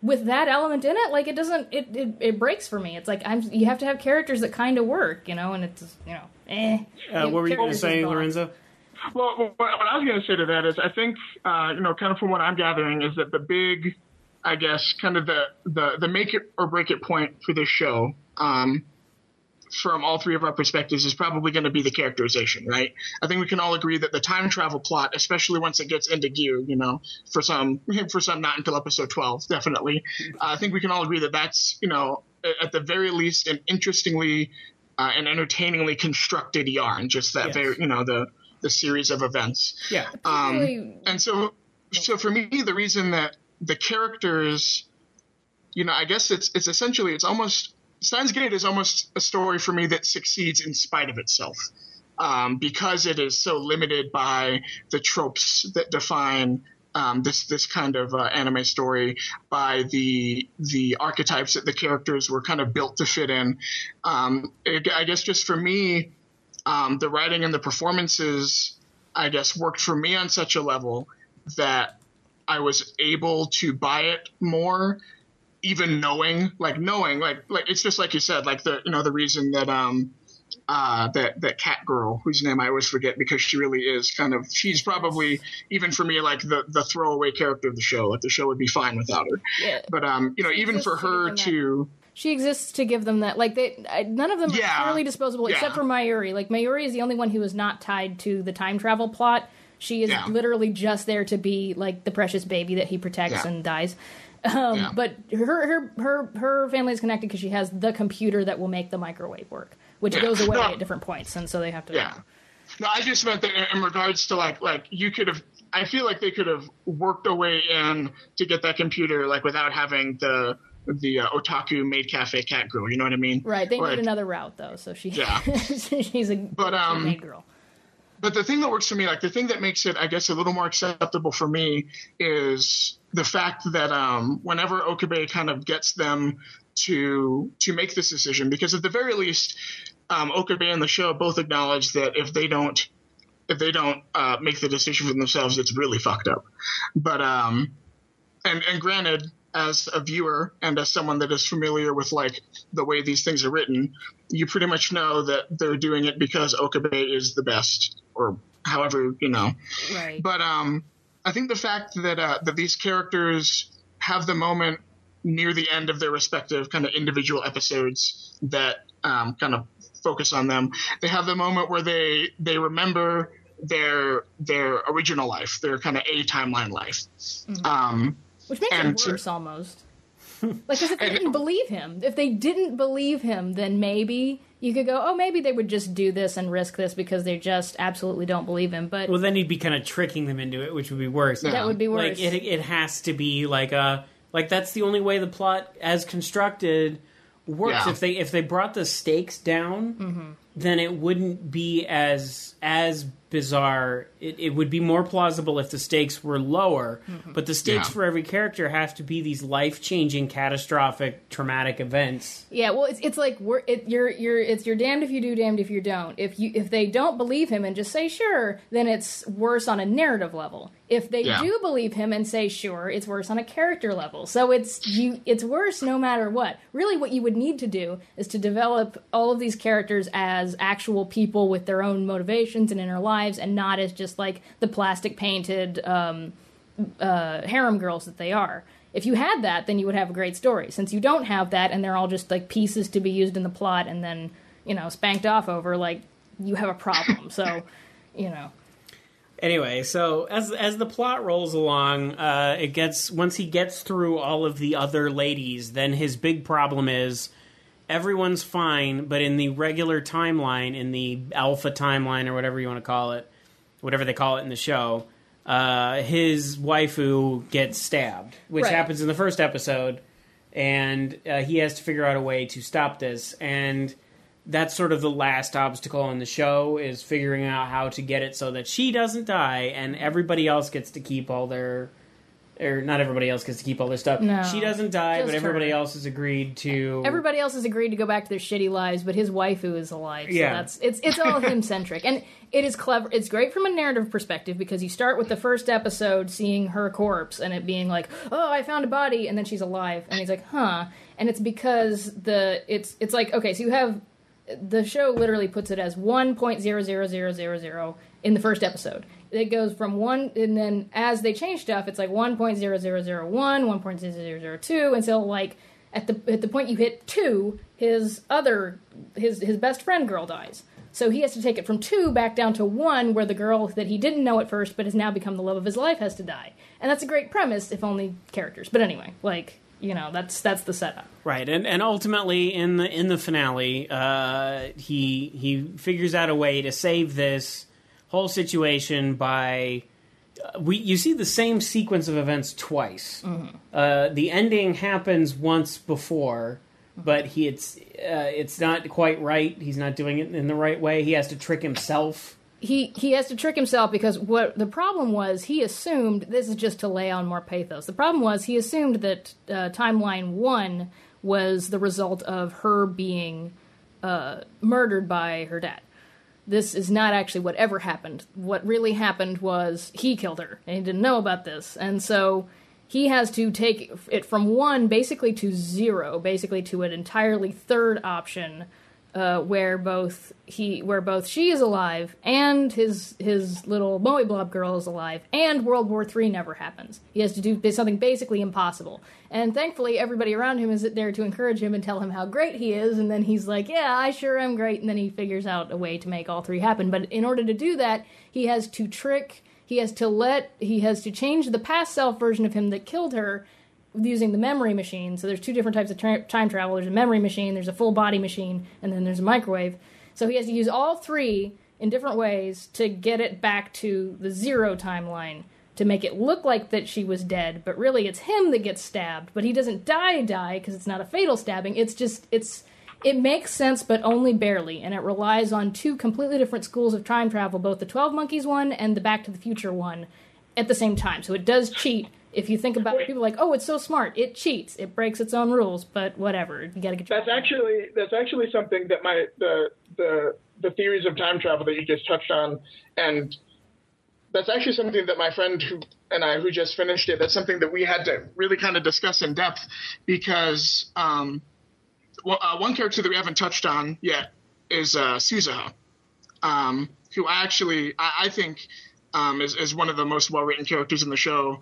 with that element in it, like, it doesn't, it, it, it breaks for me. It's like, I'm, you have to have characters that kind of work, you know, and it's, you know, eh. Uh, what were you going to say, Lorenzo? Well, what I was going to say to that is, I think, uh, you know, kind of from what I'm gathering, is that the big, I guess, kind of the, the, the make it or break it point for this show, um, from all three of our perspectives, is probably going to be the characterization, right? I think we can all agree that the time travel plot, especially once it gets into gear, you know, for some, for some not until episode twelve, definitely. Uh, I think we can all agree that that's, you know, at the very least, an interestingly uh, and entertainingly constructed yarn. Just that, yes. very, you know, the the series of events. Yeah. Um, and so, so for me, the reason that the characters, you know, I guess it's it's essentially it's almost. Steins Gate is almost a story for me that succeeds in spite of itself, um, because it is so limited by the tropes that define um, this this kind of uh, anime story, by the the archetypes that the characters were kind of built to fit in. Um, it, I guess just for me, um, the writing and the performances, I guess, worked for me on such a level that I was able to buy it more. Even knowing, like knowing, like, like it's just like you said, like the, you know, the reason that, um, uh, that, that cat girl, whose name I always forget because she really is kind of, she's probably, even for me, like the, the throwaway character of the show. Like the show would be fine without her. Yeah. But, um, you know, she even for her to, to she exists to give them that, like they, none of them yeah, are purely disposable yeah. except for Mayuri. Like Mayuri is the only one who is not tied to the time travel plot. She is yeah. literally just there to be like the precious baby that he protects yeah. and dies. Um, yeah. But her, her her her family is connected because she has the computer that will make the microwave work, which yeah. goes away no. at different points, and so they have to. Yeah. No, I just meant that in regards to like like you could have. I feel like they could have worked a way in to get that computer like without having the the uh, otaku maid cafe cat girl. You know what I mean? Right. They like, need another route though, so she. Yeah. she's a but um. maid girl. But the thing that works for me, like the thing that makes it, I guess, a little more acceptable for me is the fact that um, whenever Okabe kind of gets them to to make this decision, because at the very least, um, Okabe and the show both acknowledge that if they don't if they don't uh, make the decision for themselves, it's really fucked up. But um, and and granted, as a viewer and as someone that is familiar with like the way these things are written, you pretty much know that they're doing it because Okabe is the best, or however, you know. Right. But um, I think the fact that uh, that these characters have the moment near the end of their respective kind of individual episodes that um, kind of focus on them, they have the moment where they they remember their their original life, their kind of A timeline life. Mm-hmm. Um, Which makes and, it worse, almost. Like, because if they didn't believe him, if they didn't believe him, then maybe you could go, oh, maybe they would just do this and risk this because they just absolutely don't believe him. But well, then he'd be kind of tricking them into it, which would be worse. Yeah. That would be worse. Like, it, it has to be like a like that's the only way the plot, as constructed, works. Yeah. If they if they brought the stakes down, mm-hmm. then it wouldn't be as as bizarre. It, it would be more plausible if the stakes were lower, mm-hmm. but the stakes yeah. for every character have to be these life-changing, catastrophic, traumatic events. Yeah, well, it's it's like we're it, you're you're it's you're damned if you do, damned if you don't. If you if they don't believe him and just say sure, then it's worse on a narrative level. If they yeah. do believe him and say sure, it's worse on a character level. So it's you it's worse no matter what. Really, what you would need to do is to develop all of these characters as actual people with their own motivations and inner lives, and not as just like the plastic painted um, uh, harem girls that they are. If you had that, then you would have a great story. Since you don't have that, and they're all just like pieces to be used in the plot and then, you know, spanked off over, like, you have a problem. So, you know. Anyway, so as as the plot rolls along, uh, it gets once he gets through all of the other ladies, then his big problem is everyone's fine, but in the regular timeline, in the alpha timeline or whatever you want to call it, whatever they call it in the show, uh, his waifu gets stabbed, which right. happens in the first episode, and uh, he has to figure out a way to stop this, and that's sort of the last obstacle in the show, is figuring out how to get it so that she doesn't die and everybody else gets to keep all their or not everybody else gets to keep all their stuff. No, she doesn't die, just but everybody her. else has agreed to. Everybody else has agreed to go back to their shitty lives, but his waifu is alive. So Yeah. that's it's it's all him centric, and it is clever. It's great from a narrative perspective because you start with the first episode seeing her corpse and it being like, oh, I found a body, and then she's alive, and he's like, huh, and it's because the it's it's like okay, so you have the show literally puts it as one point zero zero zero zero zero in the first episode. It goes from one, and then as they change stuff, it's like one point zero zero zero one, one point zero zero zero two, until like at the at the point you hit two, his other his his best friend girl dies. So he has to take it from two back down to one, where the girl that he didn't know at first, but has now become the love of his life, has to die. And that's a great premise, if only characters. But anyway, like you know, that's that's the setup. Right, and and ultimately in the in the finale, uh, he he figures out a way to save this whole situation by uh, we you see the same sequence of events twice. Mm-hmm. Uh, the ending happens once before, but he it's uh, it's not quite right. He's not doing it in the right way. He has to trick himself. He he has to trick himself because what the problem was, he assumed, this is just to lay on more pathos, the problem was he assumed that uh, timeline one was the result of her being uh, murdered by her dad. This is not actually what ever happened. What really happened was he killed her, and he didn't know about this, and so he has to take it from one basically to zero, basically to an entirely third option. Uh, where both he, where both she is alive, and his his little Moe Blob girl is alive, and World War Three never happens. He has to do something basically impossible, and thankfully everybody around him is there to encourage him and tell him how great he is. And then he's like, "Yeah, I sure am great." And then he figures out a way to make all three happen. But in order to do that, he has to trick. He has to let. He has to change the past self version of him that killed her, using the memory machine. So there's two different types of tra- time travel. There's a memory machine, there's a full body machine, and then there's a microwave. So he has to use all three in different ways to get it back to the zero timeline, to make it look like that she was dead, but really it's him that gets stabbed. But he doesn't die die because it's not a fatal stabbing. It's just, it's it makes sense, but only barely, and it relies on two completely different schools of time travel, both the twelve Monkeys one and the Back to the Future one, at the same time. So it does cheat. If you think about it, people are like, oh, it's so smart. It cheats. It breaks its own rules, but whatever. You got to get your That's actually that's actually something that my the the the theories of time travel that you just touched on, and that's actually something that my friend who and I who just finished it. That's something that we had to really kind of discuss in depth because um, well, uh, one character that we haven't touched on yet is uh, Suzuha, um, who I actually I, I think um, is is one of the most well written characters in the show.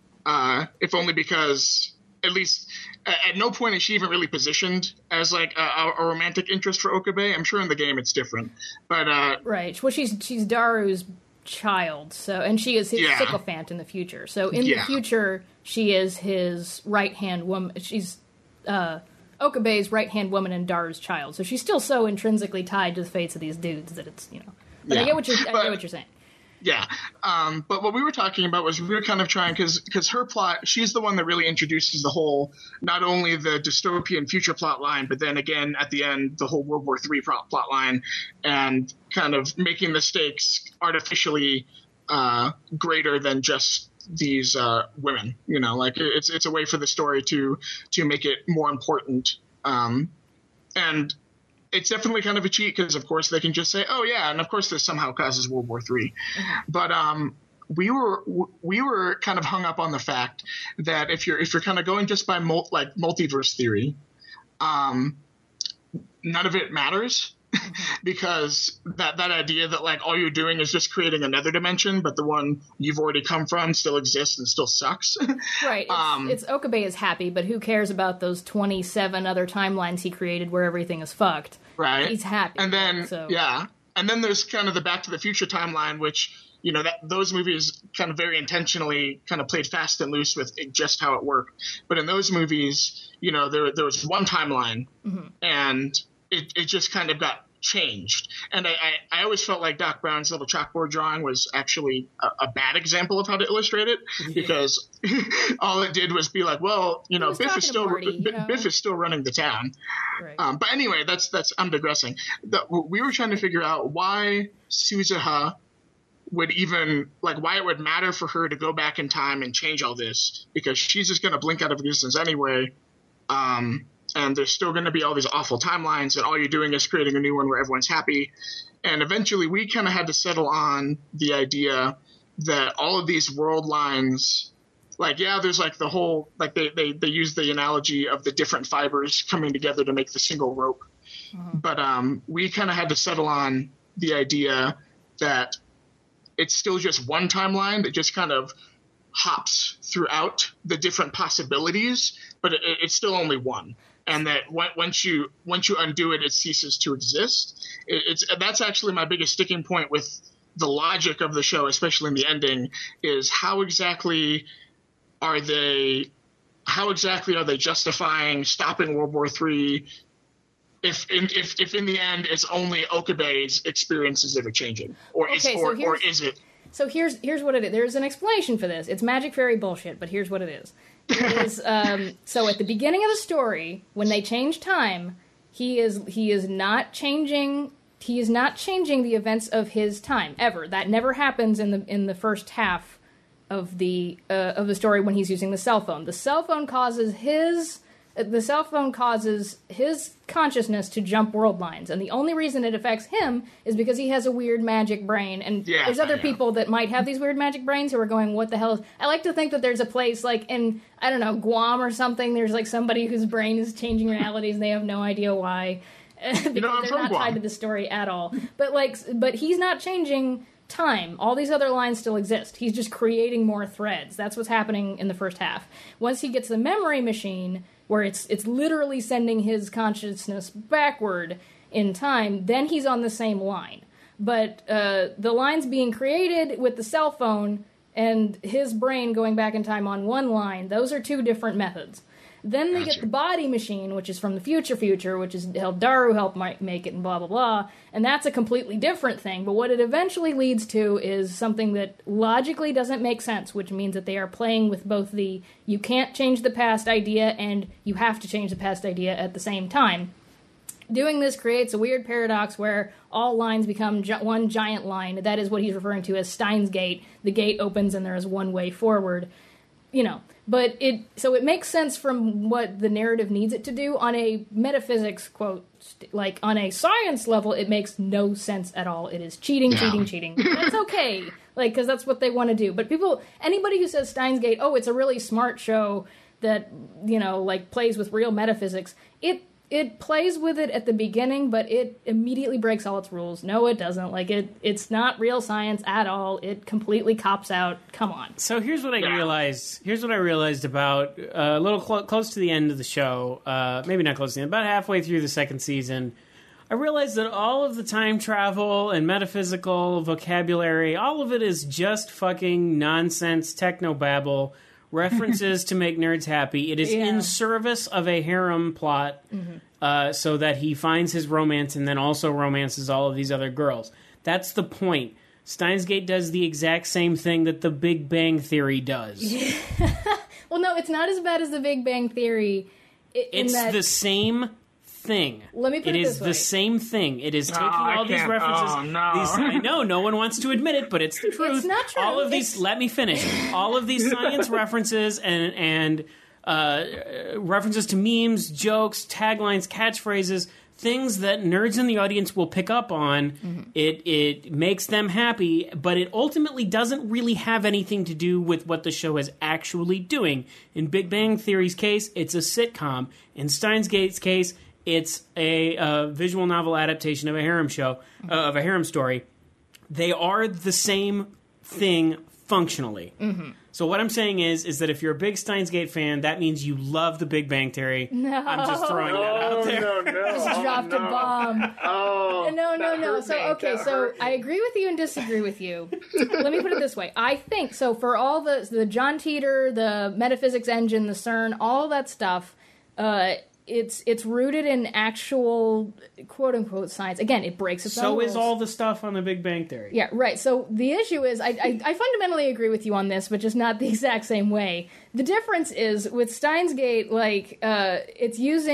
Uh, if only because, at least, uh, at no point is she even really positioned as like a, a romantic interest for Okabe. I'm sure in the game it's different, but uh, right. Well, she's she's Daru's child, so and she is his yeah. sycophant in the future. So in yeah. the future, she is his right hand woman. She's uh, Okabe's right hand woman and Daru's child. So she's still so intrinsically tied to the fates of these dudes that it's you know. But yeah. I get what you're I but, get what you're saying. Yeah, um, but what we were talking about was we were kind of trying because because her plot, she's the one that really introduces the whole, not only the dystopian future plot line, but then again at the end the whole World War Three plot, plot line, and kind of making the stakes artificially uh, greater than just these uh, women. You know, like it's it's a way for the story to to make it more important, um, and. It's definitely kind of a cheat because, of course, they can just say, "Oh, yeah," and of course, this somehow causes World War Three. Mm-hmm. But um, we were we were kind of hung up on the fact that if you're if you're kind of going just by mul- like multiverse theory, um, none of it matters mm-hmm. because that that idea that like all you're doing is just creating another dimension, but the one you've already come from still exists and still sucks. Right. It's, um, it's Okabe is happy, but who cares about those twenty-seven other timelines he created where everything is fucked? Right. He's happy. And then, so. yeah. And then there's kind of the Back to the Future timeline, which, you know, that those movies kind of very intentionally kind of played fast and loose with it, just how it worked. But in those movies, you know, there there was one timeline mm-hmm. and it, it just kind of got changed. And I, I, I always felt like Doc Brown's little chalkboard drawing was actually a, a bad example of how to illustrate it yeah. because all it did was be like, well, you know, Biff is still Marty, you know? Biff is still running the town. Right. Um, but anyway, that's that's I'm digressing. The, we were trying to figure out why Suzuha would even, like, why it would matter for her to go back in time and change all this, because she's just going to blink out of existence anyway. Um, and there's still going to be all these awful timelines, and all you're doing is creating a new one where everyone's happy. And eventually we kind of had to settle on the idea that all of these world lines, like, yeah, there's like the whole, like they, they, they use the analogy of the different fibers coming together to make the single rope. Mm-hmm. But um, we kind of had to settle on the idea that it's still just one timeline that just kind of hops throughout the different possibilities, but it, it's still only one. And that once you once you undo it, it ceases to exist. It, it's that's actually my biggest sticking point with the logic of the show, especially in the ending, is how exactly are they how exactly are they justifying stopping World War Three if in, if if in the end it's only Okabe's experiences that are changing, or is okay, or, so or is it? So here's here's what it is. There's an explanation for this. It's magic fairy bullshit, but here's what it is. It is um, so at the beginning of the story, when they change time, he is he is not changing he is not changing the events of his time ever. That never happens in the in the first half of the uh, of the story when he's using the cell phone. The cell phone causes his the cell phone causes his consciousness to jump world lines, and the only reason it affects him is because he has a weird magic brain. And yeah, there's other people that might have these weird magic brains who are going, what the hell is... I like to think that there's a place like in, I don't know, Guam or something, there's like somebody whose brain is changing realities and they have no idea why. because you know, they're not Guam. tied to the story at all. But like, but he's not changing time. All these other lines still exist. He's just creating more threads. That's what's happening in the first half. Once he gets the memory machine, where it's it's literally sending his consciousness backward in time, then he's on the same line. But uh, the lines being created with the cell phone and his brain going back in time on one line, those are two different methods. Then they gotcha. Get the body machine, which is from the future future, which is helped Daru help make it and blah, blah, blah. And that's a completely different thing. But what it eventually leads to is something that logically doesn't make sense, which means that they are playing with both the you can't change the past idea and you have to change the past idea at the same time. Doing this creates a weird paradox where all lines become gi- one giant line. That is what he's referring to as Steins Gate. The gate opens and there is one way forward. You know, but it, so it makes sense from what the narrative needs it to do. On a metaphysics quote, st- like on a science level, it makes no sense at all. It is cheating, no. cheating, cheating. That's okay, like, because that's what they want to do. But people, anybody who says Steins Gate, oh, it's a really smart show that, you know, like plays with real metaphysics, it, It plays with it at the beginning, but it immediately breaks all its rules. No, it doesn't. Like, it, it's not real science at all. It completely cops out. Come on. So here's what I yeah. realized. Here's what I realized about uh, a little cl- close to the end of the show. Uh, maybe not close to the end, about halfway through the second season. I realized that all of the time travel and metaphysical vocabulary, all of it is just fucking nonsense technobabble. References to make nerds happy. It is yeah. in service of a harem plot, mm-hmm. uh, so that he finds his romance and then also romances all of these other girls. That's the point. Steins Gate does the exact same thing that the Big Bang Theory does. Well, no, it's not as bad as the Big Bang Theory. In it's that... the same thing. Let me put it it is this way. the same thing. It is taking oh, all these references. Oh, no. These, I know, no one wants to admit it, but it's the truth. It's not true. All of these, it's... let me finish. All of these science references and and uh, references to memes, jokes, taglines, catchphrases, things that nerds in the audience will pick up on. Mm-hmm. It it makes them happy, but it ultimately doesn't really have anything to do with what the show is actually doing. In Big Bang Theory's case, it's a sitcom. In Steins Gate's case, it's a uh, visual novel adaptation of a harem show, uh, of a harem story. They are the same thing functionally. Mm-hmm. So what I'm saying is, is that if you're a big Steins Gate fan, that means you love The Big Bang Theory. No. I'm just throwing no, that out there. No, no, just oh, dropped no. a bomb. Oh, no, no, no. hurt So, me. okay, That so hurt I me. agree with you and disagree with you. Let me put it this way. I think, so for all the, the John Teeter, the metaphysics engine, the CERN, all that stuff, uh, it's it's rooted in actual quote-unquote science. Again, it breaks its own So rules. is all the stuff on The Big Bang Theory. Yeah, right. So the issue is, I, I, I fundamentally agree with you on this, but just not the exact same way. The difference is, with Steins Gate, like, uh, it's using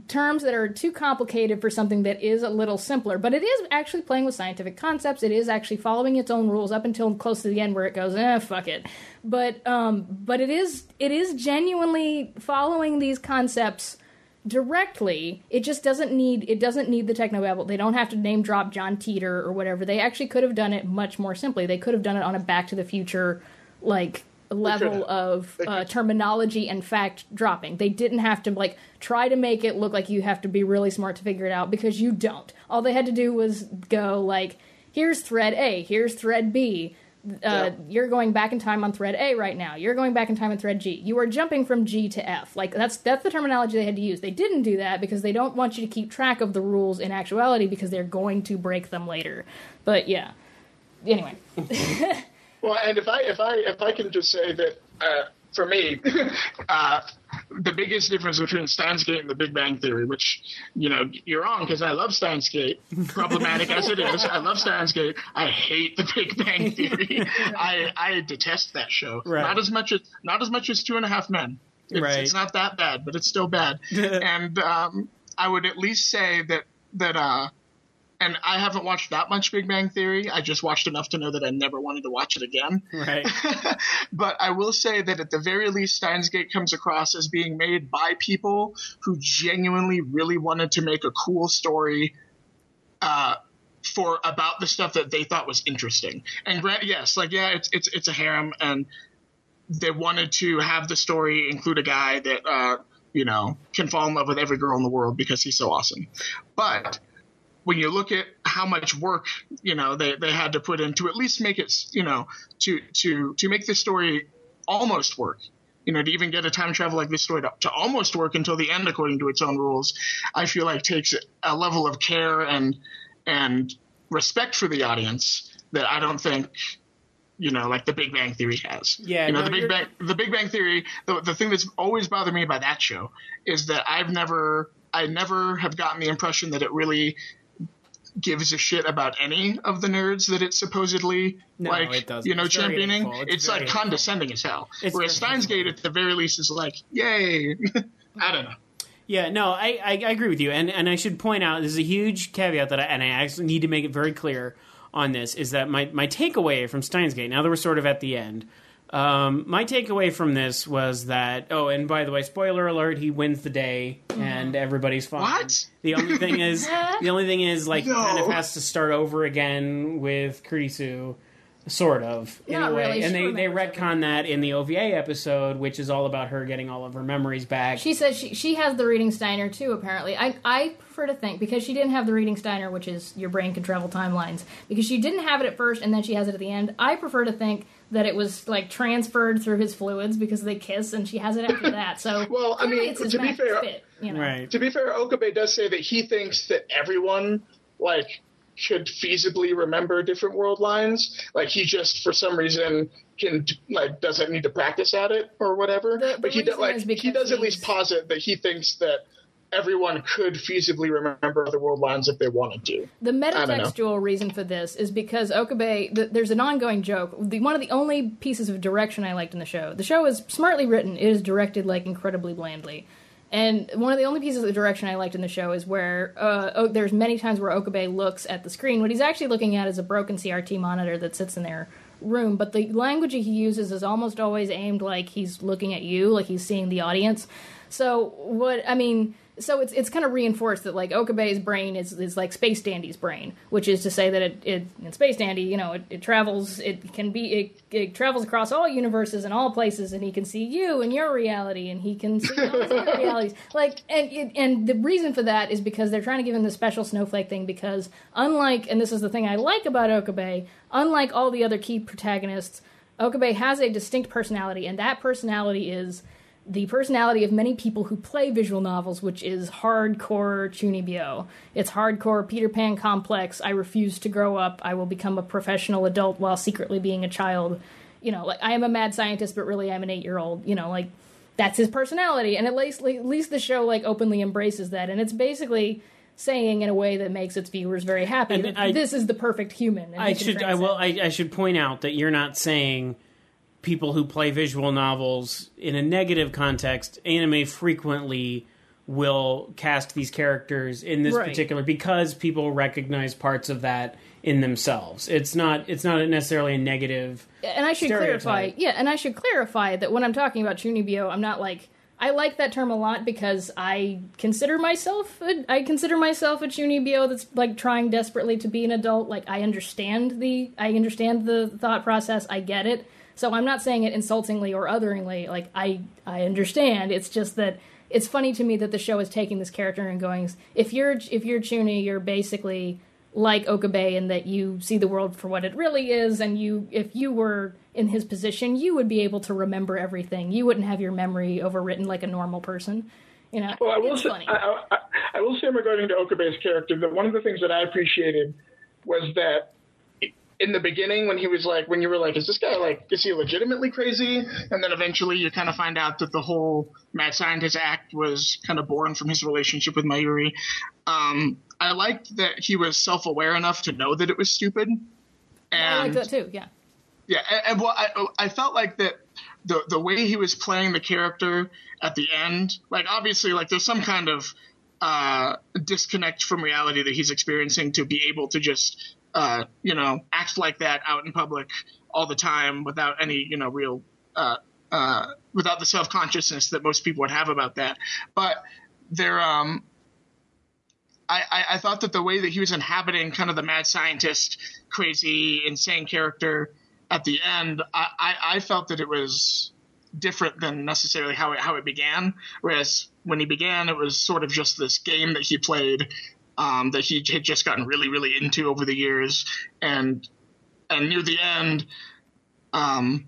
terms that are too complicated for something that is a little simpler. But it is actually playing with scientific concepts. It is actually following its own rules up until close to the end where it goes, eh, fuck it. But um, but it is it is genuinely following these concepts directly. It just doesn't need it doesn't need the technobabble. They don't have to name drop John Teeter or whatever. They actually could have done it much more simply. They could have done it on a Back to the Future like level of uh, terminology and fact dropping. They didn't have to like try to make it look like you have to be really smart to figure it out, because you don't. All they had to do was go like, here's thread A, here's thread B. Uh, yeah. You're going back in time on thread A right now. You're going back in time on thread G. You are jumping from G to F. Like that's that's the terminology they had to use. They didn't do that because they don't want you to keep track of the rules in actuality, because they're going to break them later. But yeah. Anyway. Well, and if I if I if I can just say that uh, for me, uh, the biggest difference between Steins Gate and The Big Bang Theory, which you know you're wrong because I love Steins Gate, problematic as it is, I love Steins Gate. I hate The Big Bang Theory. I I detest that show. Right. Not as much as not as much as Two and a Half Men. It's, right. it's not that bad, but it's still bad. And um, I would at least say that that. Uh, And I haven't watched that much Big Bang Theory. I just watched enough to know that I never wanted to watch it again. Right. But I will say that at the very least, Steins Gate comes across as being made by people who genuinely really wanted to make a cool story uh, for about the stuff that they thought was interesting. And grant, yes, like yeah, it's it's it's a harem, and they wanted to have the story include a guy that uh, you know can fall in love with every girl in the world because he's so awesome. But when you look at how much work, you know, they, they had to put in to at least make it, you know, to, to, to make this story almost work, you know, to even get a time travel like this story to, to almost work until the end, according to its own rules, I feel like takes a level of care and, and respect for the audience that I don't think, you know, like The Big Bang Theory has. Yeah, you know, no, the Big you're... Bang, the Big Bang Theory, the, the thing that's always bothered me about that show is that I've never, I never have gotten the impression that it really gives a shit about any of the nerds that it's supposedly no, like it doesn't. you know it's championing. It's, it's like hateful. condescending as hell. It's Whereas Steins Gate at the very least is like, yay. I don't know. Yeah, no, I, I, I agree with you, and and I should point out there's a huge caveat that I and I actually need to make it very clear on this is that my my takeaway from Steins Gate. Now that we're sort of at the end. Um, my takeaway from this was that, oh, and by the way, spoiler alert, he wins the day and everybody's fine. What? The only thing is, the only thing is, like, No. he kind of has to start over again with Kurisu, sort of, in Not a way. really. And She they, they remembers retcon that in the O V A episode, which is all about her getting all of her memories back. She says she she has the reading Steiner too. Apparently, I I prefer to think because she didn't have the reading Steiner, which is your brain can travel timelines. Because she didn't have it at first, and then she has it at the end. I prefer to think that it was like transferred through his fluids because they kiss, and she has it after that. So Well, I clearly mean, it's his to be magic fair- fit, you know? Right. To be fair, Okabe does say that he thinks that everyone like could feasibly remember different world lines. Like he just for some reason can like doesn't need to practice at it or whatever. The- the but he does reason like is he because does at least he's- posit that he thinks that everyone could feasibly remember other world lines if they wanted to. The I don't know. metatextual reason for this is because Okabe, th- there's an ongoing joke. The, one of the only pieces of direction I liked in the show. The show is smartly written. It is directed like incredibly blandly. And one of the only pieces of direction I liked in the show is where uh, oh, there's many times where Okabe looks at the screen. What he's actually looking at is a broken C R T monitor that sits in their room, but the language he uses is almost always aimed like he's looking at you, like he's seeing the audience. So what, I mean... So it's it's kind of reinforced that like Okabe's brain is, is like Space Dandy's brain, which is to say that it, it in Space Dandy, you know, it, it travels, it can be, it, it travels across all universes and all places, and he can see you and your reality, and he can see all his other realities. Like, and it, and the reason for that is because they're trying to give him the special snowflake thing. Because unlike, and this is the thing I like about Okabe, unlike all the other key protagonists, Okabe has a distinct personality, and that personality is the personality of many people who play visual novels, which is hardcore Chunibyo. It's hardcore Peter Pan complex. I refuse to grow up. I will become a professional adult while secretly being a child. You know, like I am a mad scientist, but really I'm an eight-year-old. You know, like that's his personality, and at least at least the show like openly embraces that, and it's basically saying in a way that makes its viewers very happy And that I- this is the perfect human. And I he can should, I will, transcend. I, I should point out that you're not saying people who play visual novels in a negative context. Anime frequently will cast these characters in this Right. particular because people recognize parts of that in themselves. It's not it's not necessarily a negative And I should stereotype. clarify, yeah, and I should clarify that when I'm talking about chunibyo, I'm not like, I like that term a lot because I consider myself, a, I consider myself a chunibyo that's like trying desperately to be an adult. Like I understand the, I understand the thought process. I get it. So I'm not saying it insultingly or otheringly. Like I, I understand. It's just that it's funny to me that the show is taking this character and going, if you're, if you're Chuni, you're basically like Okabe in that you see the world for what it really is, and you, if you were in his position, you would be able to remember everything. You wouldn't have your memory overwritten like a normal person. You know, Well, I will it's say, funny. I, I, I will say regarding to Okabe's character that one of the things that I appreciated was that in the beginning when he was like, when you were like, is this guy like, is he legitimately crazy? And then eventually you kind of find out that the whole mad scientist act was kind of born from his relationship with Mayuri. Um, I liked that he was self-aware enough to know that it was stupid. And I like that too, yeah. Yeah, and, and well, I, I felt like that the the way he was playing the character at the end, like obviously, like there's some kind of uh, disconnect from reality that he's experiencing to be able to just, uh, you know, act like that out in public all the time without any, you know, real, uh, uh, without the self consciousness that most people would have about that. But there, um, I, I, I thought that the way that he was inhabiting kind of the mad scientist, crazy, insane character at the end, I, I, I felt that it was different than necessarily how it, how it began. Whereas when he began, it was sort of just this game that he played, um, that he had just gotten really, really into over the years. And, and near the end, um,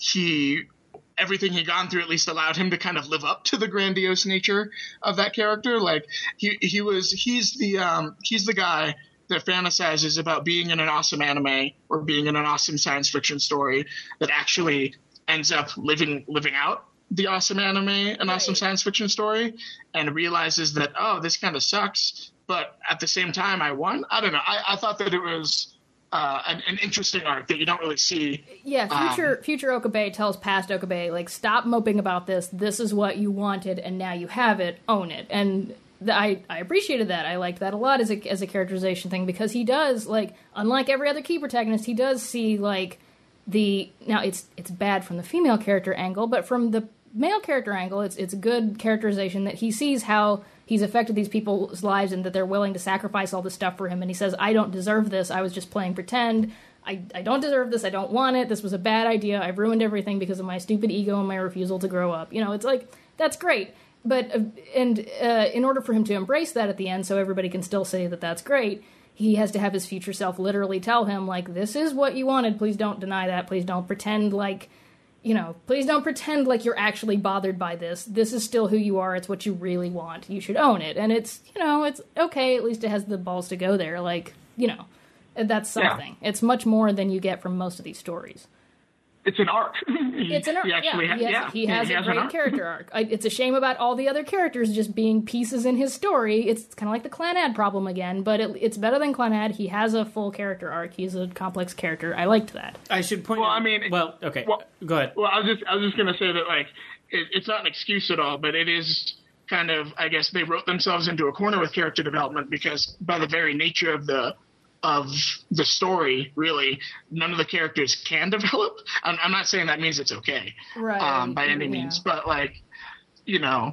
he, everything he'd gone through at least allowed him to kind of live up to the grandiose nature of that character. Like he, he was, he's the, um, he's the guy that fantasizes about being in an awesome anime or being in an awesome science fiction story that actually ends up living living out the awesome anime and Right. awesome science fiction story, and realizes that, oh, this kind of sucks, but at the same time I won. I don't know. I, I thought that it was uh, an, an interesting arc that you don't really see. Yeah, future Um, future Okabe tells past Okabe, like, stop moping about this. This is what you wanted, and now you have it. Own it. And th- I I appreciated that. I liked that a lot as a as a characterization thing, because he does, like, unlike every other key protagonist, he does see like the now it's it's bad from the female character angle, but from the male character angle, it's it's a good characterization that he sees how he's affected these people's lives and that they're willing to sacrifice all this stuff for him. And he says, I don't deserve this. I was just playing pretend. I, I don't deserve this. I don't want it. This was a bad idea. I've ruined everything because of my stupid ego and my refusal to grow up. You know, it's like, that's great. But, uh, and uh, in order for him to embrace that at the end so everybody can still say that that's great, he has to have his future self literally tell him, like, this is what you wanted. Please don't deny that. Please don't pretend like, you know, please don't pretend like you're actually bothered by this. This is still who you are. It's what you really want. You should own it. And it's, you know, it's okay. At least it has the balls to go there. Like, you know, that's something. Yeah. It's much more than you get from most of these stories. It's an arc. It's an arc. He Yeah, actually he ha- has, yeah, he has he a has an great arc. character arc. I, it's a shame about all the other characters just being pieces in his story. It's kind of like the Clannad problem again, but it, it's better than Clannad. He has a full character arc. He's a complex character. I liked that. I should point Well, out, I mean, well, okay, well- go ahead. Well, I was just I was just gonna say that, like, it, it's not an excuse at all, but it is kind of, I guess they wrote themselves into a corner with character development, because by the very nature of the of the story, really, none of the characters can develop. I'm, I'm not saying that means it's okay, Right. um, by any Yeah. means, but, like, you know,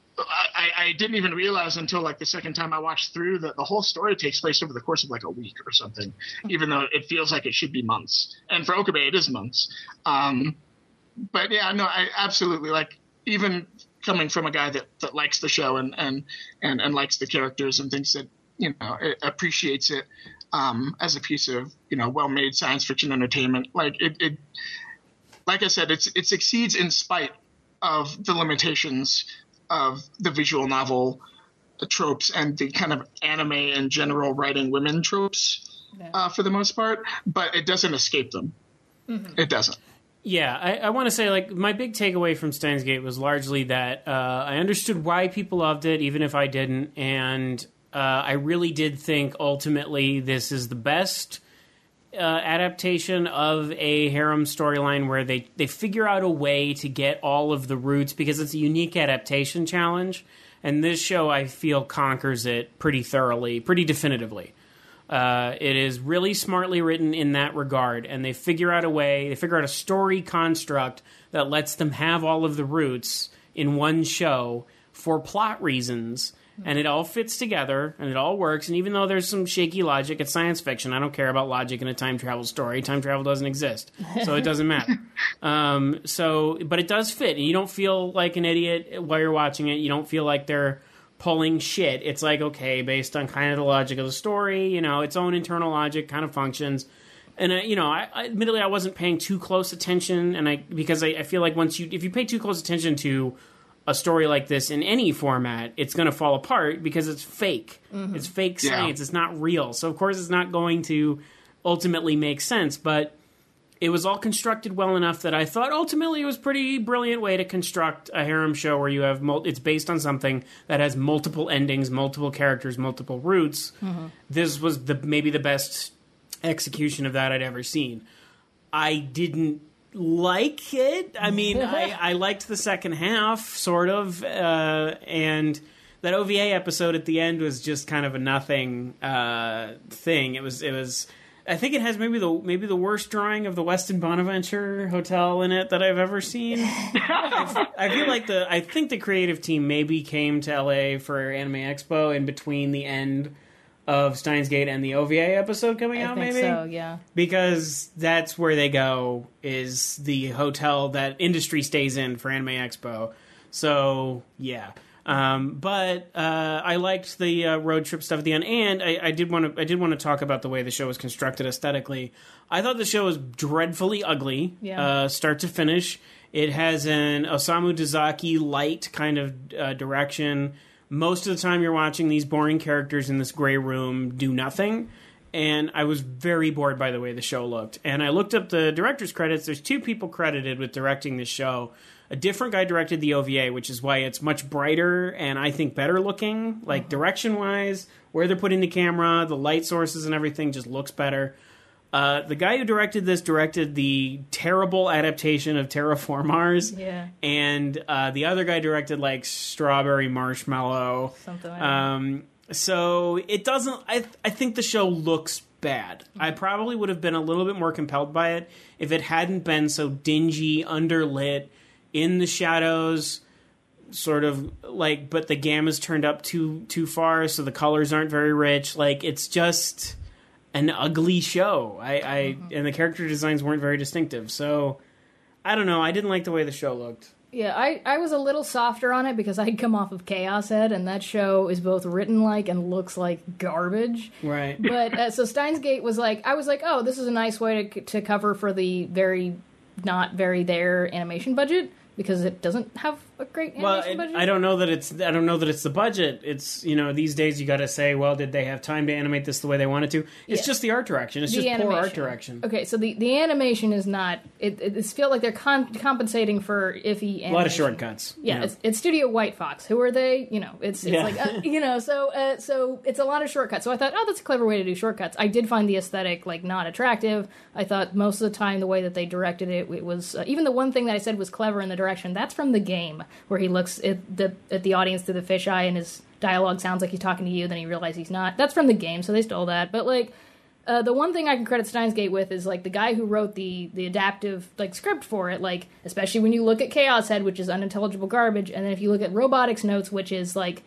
I, I didn't even realize until, like, the second time I watched through that the whole story takes place over the course of, like, a week or something, even though it feels like it should be months. And for Okabe, it is months. Um, but yeah, no, I absolutely, like, even coming from a guy that, that likes the show and, and, and, and likes the characters and thinks that, you know, it appreciates it um, as a piece of, you know, well-made science fiction entertainment. Like it, it, like I said, it's, it succeeds in spite of the limitations of the visual novel tropes and the kind of anime and general writing women tropes Yeah. uh, for the most part, but it doesn't escape them. Mm-hmm. It doesn't. Yeah, I, I want to say, like, my big takeaway from Steins Gate was largely that uh, I understood why people loved it, even if I didn't, and uh, I really did think ultimately this is the best uh, adaptation of a harem storyline where they, they figure out a way to get all of the roots, because it's a unique adaptation challenge. And this show, I feel, conquers it pretty thoroughly, pretty definitively. Uh, it is really smartly written in that regard, and they figure out a way, they figure out a story construct that lets them have all of the roots in one show for plot reasons, and it all fits together, and it all works, and even though there's some shaky logic, it's science fiction. I don't care about logic in a time travel story. Time travel doesn't exist, so it doesn't matter. um, so, but it does fit, and you don't feel like an idiot while you're watching it. You don't feel like they're pulling shit. It's like, okay, based on kind of the logic of the story, you know, its own internal logic kind of functions. And, uh, you know, I, I, admittedly, I wasn't paying too close attention, and I because I, I feel like once you, if you pay too close attention to a story like this in any format, it's going to fall apart because it's fake. Mm-hmm. It's fake science. Yeah. It's not real. So, of course, it's not going to ultimately make sense, but it was all constructed well enough that I thought ultimately it was a pretty brilliant way to construct a harem show where you have mul- it's based on something that has multiple endings, multiple characters, multiple roots. Mm-hmm. This was the maybe the best execution of that I'd ever seen. I didn't like it. I mean, I, I liked the second half, sort of, uh, and that O V A episode at the end was just kind of a nothing uh, thing. It was, it was. I think it has maybe the maybe the worst drawing of the Westin Bonaventure Hotel in it that I've ever seen. I, I feel like the I think the creative team maybe came to L A for Anime Expo in between the end of Steins Gate and the O V A episode coming I out, think maybe? So, yeah. Because that's where they go, is the hotel that industry stays in for Anime Expo. So, yeah. Um, but uh, I liked the uh, road trip stuff at the end, and I, I did want to I did want to talk about the way the show was constructed aesthetically. I thought the show was dreadfully ugly, yeah. uh, start to finish. It has an Osamu Dezaki light kind of uh, direction. Most of the time you're watching these boring characters in this gray room do nothing, and I was very bored by the way the show looked. And I looked up the director's credits. There's two people credited with directing this show. A different guy directed the O V A, which is why it's much brighter and I think better looking, like mm-hmm. direction-wise, where they're putting the camera, the light sources and everything just looks better. Uh, the guy who directed this directed the terrible adaptation of Terraform Mars. Yeah. And uh, the other guy directed, like, Strawberry Marshmallow. Something like um, that. So it doesn't... I, I think the show looks bad. Mm-hmm. I probably would have been a little bit more compelled by it if it hadn't been so dingy, underlit, in the shadows, sort of, like... But the gamma's turned up too too far, so the colors aren't very rich. Like, it's just... an ugly show. I, I mm-hmm. and the character designs weren't very distinctive. So I don't know. I didn't like the way the show looked. Yeah, I, I was a little softer on it because I'd come off of Chaos Head, and that show is both written like and looks like garbage. Right. But uh, so Steins Gate was like, I was like, oh, this is a nice way to to cover for the very not very there animation budget. Because it doesn't have a great animation well, it, budget. I don't know that it's. I don't know that it's the budget. It's you know these days you got to say, well, did they have time to animate this the way they wanted to? It's yeah. just the art direction. It's the just animation. poor art direction. Okay, so the, the animation is not. It it feels like they're con- compensating for iffy animation. A lot of shortcuts. Yeah, you know. it's, it's Studio White Fox. Who are they? You know, it's it's yeah. like uh, you know. So uh, so it's a lot of shortcuts. So I thought, oh, that's a clever way to do shortcuts. I did find the aesthetic like not attractive. I thought most of the time the way that they directed it, it was uh, even the one thing that I said was clever in the direction. That's from the game where he looks at the at the audience through the fisheye and his dialogue sounds like he's talking to you, then he realizes he's not. That's from the game, so they stole that. But like uh, the one thing I can credit Steins Gate with is like the guy who wrote the the adaptive like script for it, like especially when you look at Chaos Head, which is unintelligible garbage, and then if you look at Robotics Notes, which is like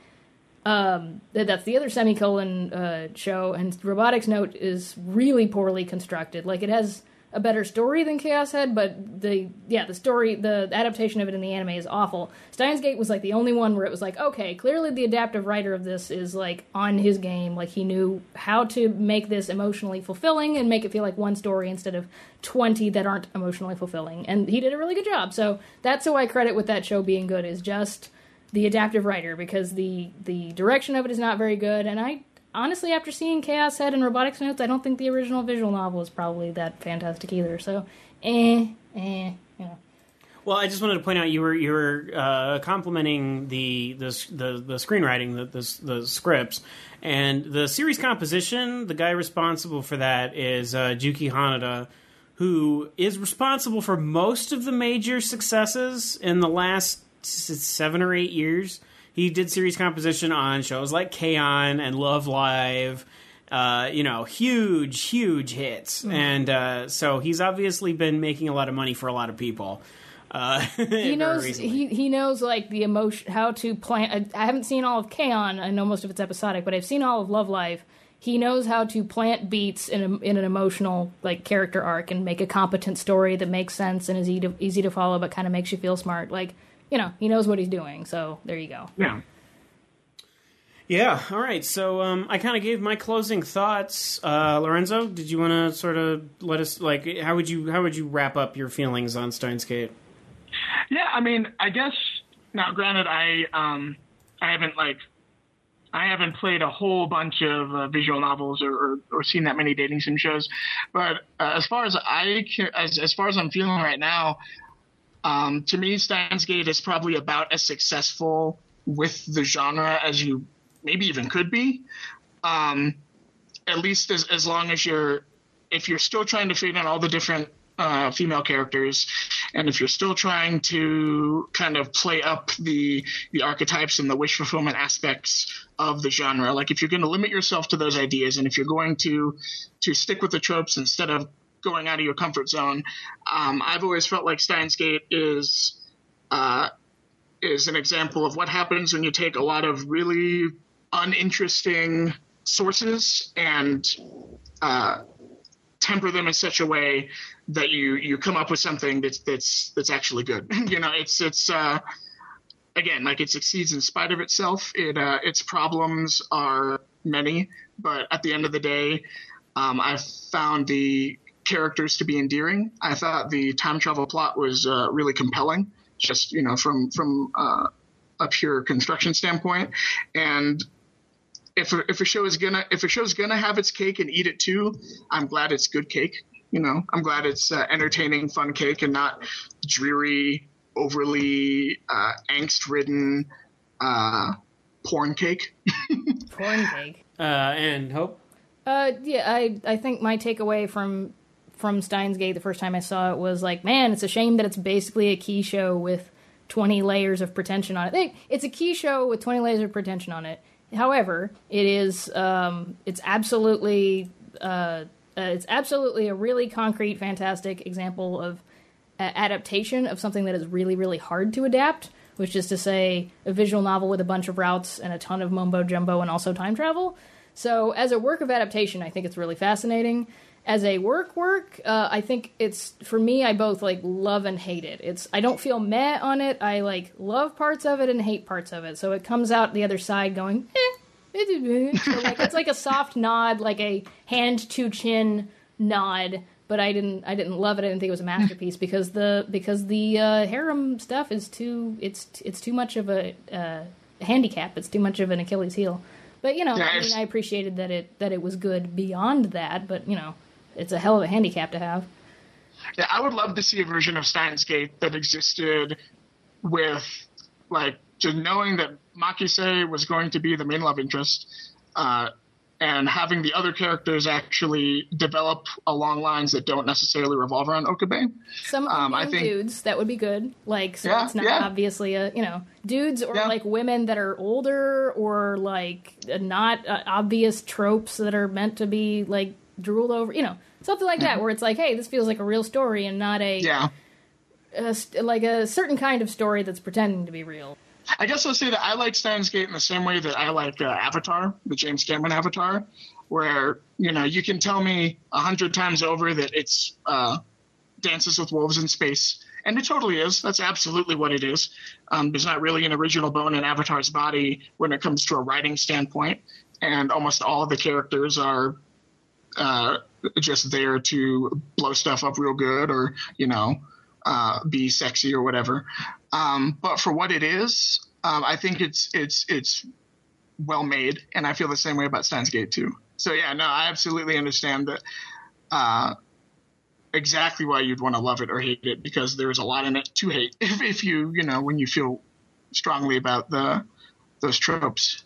um th- that's the other semicolon uh, show, and Robotics Note is really poorly constructed. Like it has a better story than Chaos Head, but the yeah the story the adaptation of it in the anime is awful. Steins Gate was like the only one where it was like, okay, clearly the adaptive writer of this is like on his game, like he knew how to make this emotionally fulfilling and make it feel like one story instead of twenty that aren't emotionally fulfilling, and he did a really good job. So that's who I credit with that show being good, is just the adaptive writer, because the the direction of it is not very good, and I honestly, after seeing Chaos Head and Robotics Notes, I don't think the original visual novel is probably that fantastic either. So, eh, eh, you know. Well, I just wanted to point out you were you were uh, complimenting the the the, the screenwriting, the, the the scripts, and the series composition. The guy responsible for that is uh, Juki Hanada, who is responsible for most of the major successes in the last seven or eight years. he did series composition on shows like K-On! And Love Live. Uh, you know, huge, huge hits. Mm. And uh, so he's obviously been making a lot of money for a lot of people. Uh, he knows he, he knows like the emotion, how to plant. I, I haven't seen all of K-On! I know most of it's episodic, but I've seen all of Love Live. He knows how to plant beats in a, in an emotional like character arc and make a competent story that makes sense and is easy to, easy to follow, but kind of makes you feel smart. Like, you know, he knows what he's doing. So there you go. Yeah. Yeah, all right. So um, I kind of gave my closing thoughts. Uh, Lorenzo, did you want to sort of let us like how would you how would you wrap up your feelings on Steins Gate? Yeah, I mean, I guess now. Granted, I um, I haven't like I haven't played a whole bunch of uh, visual novels or, or, or seen that many dating sim shows, but uh, as far as I can, as as far as I'm feeling right now, um, to me, Steins Gate is probably about as successful with the genre as you maybe even could be, um, at least as, as long as you're, if you're still trying to fit in all the different uh, female characters, and if you're still trying to kind of play up the the archetypes and the wish fulfillment aspects of the genre, like if you're going to limit yourself to those ideas, and if you're going to to stick with the tropes instead of going out of your comfort zone, um, I've always felt like Steins Gate is uh, is an example of what happens when you take a lot of really uninteresting sources and uh, temper them in such a way that you, you come up with something that's that's that's actually good. You know, it's it's uh, again, like it succeeds in spite of itself. It uh, its problems are many, but at the end of the day, um, I found the characters to be endearing. I thought the time travel plot was uh, really compelling, just you know from from uh, a pure construction standpoint. And If a, if a show is gonna if a show is gonna have its cake and eat it too, I'm glad it's good cake. You know, I'm glad it's uh, entertaining, fun cake, and not dreary, overly uh, angst-ridden uh, porn cake. Porn cake. Uh, and Hope. Uh, yeah, I I think my takeaway from from Steins Gate the first time I saw it was like, man, it's a shame that it's basically a key show with twenty layers of pretension on it. It's a key show with twenty layers of pretension on it. However, it is um, it's absolutely uh, uh, it's absolutely a really concrete, fantastic example of uh, adaptation of something that is really, really hard to adapt, which is to say a visual novel with a bunch of routes and a ton of mumbo jumbo and also time travel. So as a work of adaptation, I think it's really fascinating. As a work work, uh, I think it's, for me, I both, like, love and hate it. It's, I don't feel meh on it. I, like, love parts of it and hate parts of it. So it comes out the other side going, eh. So, like, it's like a soft nod, like a hand to chin nod. But I didn't, I didn't love it. I didn't think it was a masterpiece because the, because the uh, harem stuff is too, it's, it's too much of a uh, handicap. It's too much of an Achilles heel. But, you know, I mean, I appreciated that it, that it was good beyond that. But, you know, it's a hell of a handicap to have. Yeah, I would love to see a version of Steins Gate that existed with, like, just knowing that Makise was going to be the main love interest, uh, and having the other characters actually develop along lines that don't necessarily revolve around Okabe. Some of them um, I think, dudes, that would be good. Like, so yeah, it's not yeah. obviously a, you know, dudes or, yeah. like, women that are older or, like, not uh, obvious tropes that are meant to be, like, drooled over, you know, something like that, where it's like, hey, this feels like a real story and not a, yeah. a like a certain kind of story that's pretending to be real. I guess I'll say that I like Steins Gate in the same way that I like uh, Avatar, the James Cameron Avatar, where, you know, you can tell me a hundred times over that it's uh, Dances with Wolves in space. And it totally is. That's absolutely what it is. Um, there's not really an original bone in Avatar's body when it comes to a writing standpoint. And almost all of the characters are uh, just there to blow stuff up real good or, you know, uh, be sexy or whatever. Um, but for what it is, um, I think it's it's it's well made, and I feel the same way about Steins Gate too. So yeah, no, I absolutely understand that uh, exactly why you'd want to love it or hate it, because there's a lot in it to hate if, if you you know when you feel strongly about the those tropes.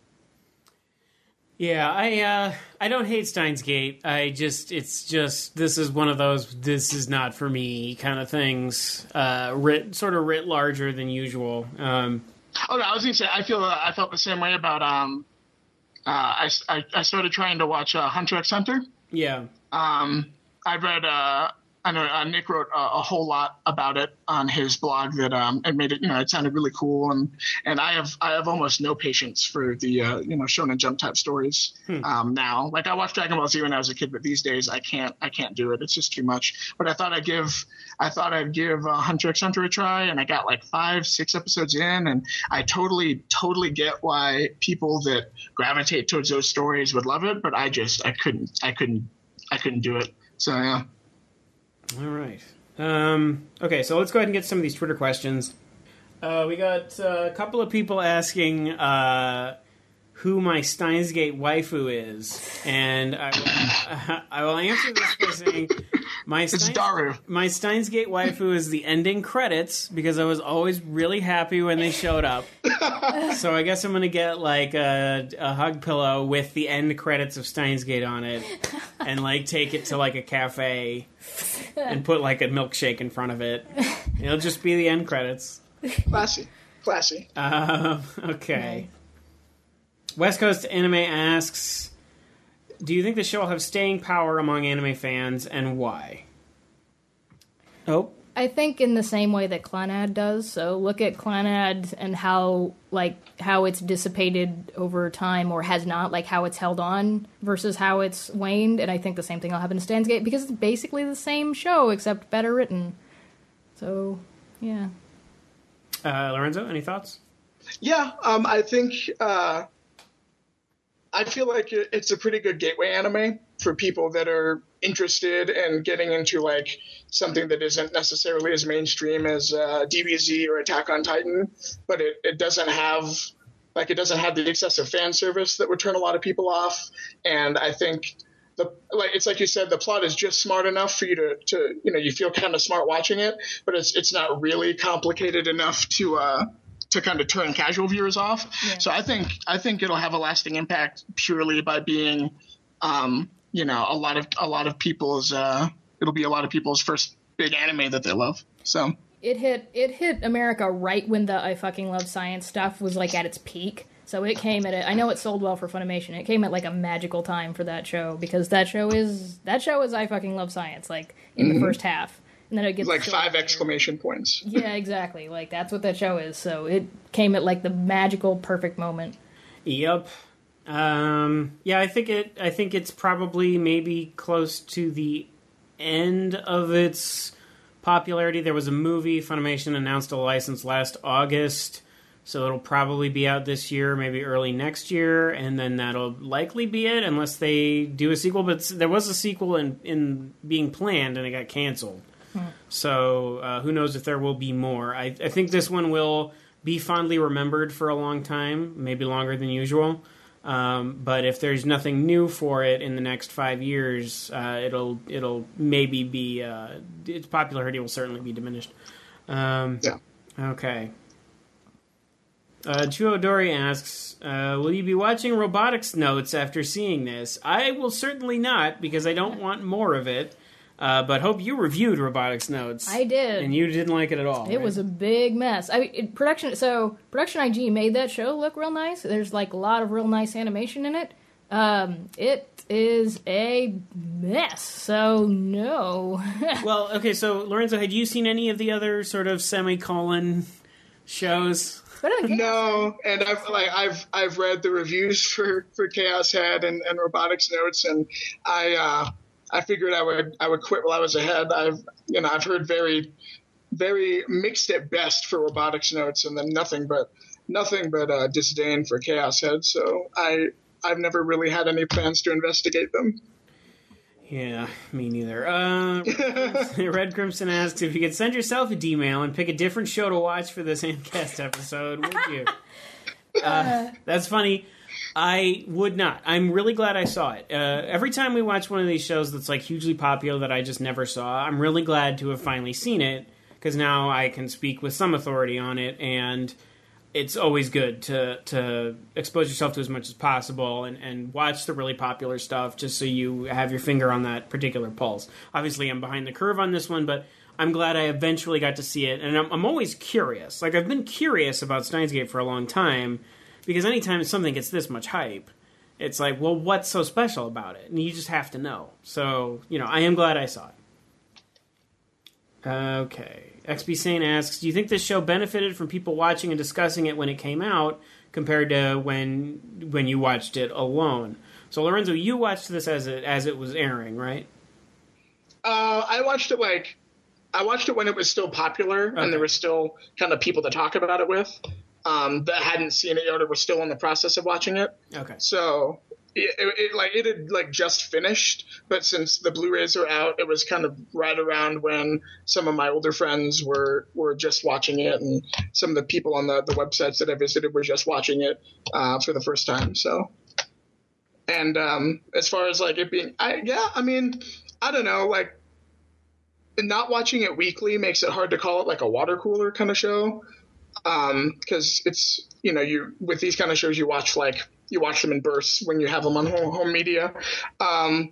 Yeah, I uh, I don't hate Steins Gate. I just, it's just, this is one of those, this is not for me kind of things, uh, writ, sort of writ larger than usual. Um, Oh, no, I was going to say, I feel I felt the same way about, um, uh, I, I, I started trying to watch uh, Hunter x Hunter. Yeah. Um, I've read, uh, I know uh, Nick wrote a, a whole lot about it on his blog that um, it made it, you know, it sounded really cool. And, and I have I have almost no patience for the, uh, you know, Shonen Jump type stories hmm. um, now. Like I watched Dragon Ball Z when I was a kid, but these days I can't I can't do it. It's just too much. But I thought I'd give I thought I'd give uh, Hunter x Hunter a try, and I got like five, six episodes in, and I totally totally get why people that gravitate towards those stories would love it. But I just I couldn't I couldn't I couldn't do it. So yeah. All right. Um, okay, so let's go ahead and get some of these Twitter questions. Uh, we got uh, a couple of people asking uh, who my Steins Gate waifu is, and I will, I will answer this by saying my Steins, it's Daru. My Steins Gate waifu is the ending credits, because I was always really happy when they showed up. So I guess I'm going to get like a, a hug pillow with the end credits of Steins Gate on it, and like take it to like a cafe and put like a milkshake in front of it. It'll just be the end credits. Classy. Classy. Um, okay. West Coast Anime asks, do you think the show will have staying power among anime fans, and why? Oh. I think in the same way that Clannad does. So look at Clannad and how like how it's dissipated over time, or has not, like how it's held on versus how it's waned. And I think the same thing will happen to Steins Gate, because it's basically the same show except better written. So yeah. Uh, Lorenzo, any thoughts? Yeah, um, I think uh, I feel like it's a pretty good gateway anime for people that are interested in getting into like something that isn't necessarily as mainstream as uh, D B Z or Attack on Titan, but it, it doesn't have like it doesn't have the excessive fan service that would turn a lot of people off. And I think the like it's like you said, the plot is just smart enough for you to, to you know you feel kind of smart watching it, but it's it's not really complicated enough to uh, to kind of turn casual viewers off. Yeah. So I think I think it'll have a lasting impact purely by being um, you know, a lot of a lot of people's uh, it'll be a lot of people's first big anime that they love. So it hit it hit America right when the I fucking love science stuff was like at its peak. So it came at it. I know it sold well for Funimation. It came at like a magical time for that show, because that show is that show is I fucking love science, like in mm-hmm. the first half, and then it gets like five exclamation points. Yeah, exactly. Like that's what that show is. So it came at like the magical, perfect moment. Yep. Um, yeah, I think it. I think it's probably maybe close to the end of its popularity. There was a movie. Funimation announced a license last August, so it'll probably be out this year, maybe early next year, and then that'll likely be it, unless they do a sequel. But there was a sequel in, in being planned, and it got canceled. Hmm. So uh, who knows if there will be more. I, I think this one will be fondly remembered for a long time, maybe longer than usual. Um, but if there's nothing new for it in the next five years, uh, it'll it'll maybe be uh, its popularity will certainly be diminished. Um, yeah. Okay. Uh, Chuo Dori asks, uh, will you be watching Robotics Notes after seeing this? I will certainly not, because I don't want more of it. Uh, but hope you reviewed Robotics Notes. I did, and you didn't like it at all. It right? was a big mess. I mean, it, production. So Production I G made that show look real nice. There's like a lot of real nice animation in it. Um, it is a mess. So no. Well, okay. So Lorenzo, had you seen any of the other sort of semicolon shows? No, and I've like I've I've read the reviews for, for Chaos Head and, and Robotics Notes, and I. Uh, I figured I would I would quit while I was ahead. I've you know I've heard very very mixed at best for Robotics Notes, and then nothing but nothing but uh, disdain for Chaos Head. So I I've never really had any plans to investigate them. Yeah, me neither. Uh, Red Crimson asks if you could send yourself a D-mail and pick a different show to watch for this Handcast episode, would you? Uh, that's funny. I would not. I'm really glad I saw it. Uh, every time we watch one of these shows that's like hugely popular that I just never saw, I'm really glad to have finally seen it, because now I can speak with some authority on it, and it's always good to to expose yourself to as much as possible and, and watch the really popular stuff just so you have your finger on that particular pulse. Obviously, I'm behind the curve on this one, but I'm glad I eventually got to see it, and I'm, I'm always curious. Like, I've been curious about Steins Gate for a long time, because anytime something gets this much hype, it's like, well, what's so special about it? And you just have to know. So, you know, I am glad I saw it. Okay. X B Sane asks, do you think this show benefited from people watching and discussing it when it came out compared to when when you watched it alone? So, Lorenzo, you watched this as it, as it was airing, right? Uh, I watched it like... I watched it when it was still popular, okay. and there were still kind of people to talk about it with um, that hadn't seen it yet or were still in the process of watching it. Okay. So it, it, it like it had like just finished, but since the Blu-rays are out, it was kind of right around when some of my older friends were were just watching it, and some of the people on the, the websites that I visited were just watching it uh, for the first time. So, and um, as far as like it being, I, yeah, I mean, I don't know, like. Not watching it weekly makes it hard to call it like a water cooler kind of show. Um, cause it's, you know, you, with these kind of shows, you watch like, you watch them in bursts when you have them on home, home media. Um,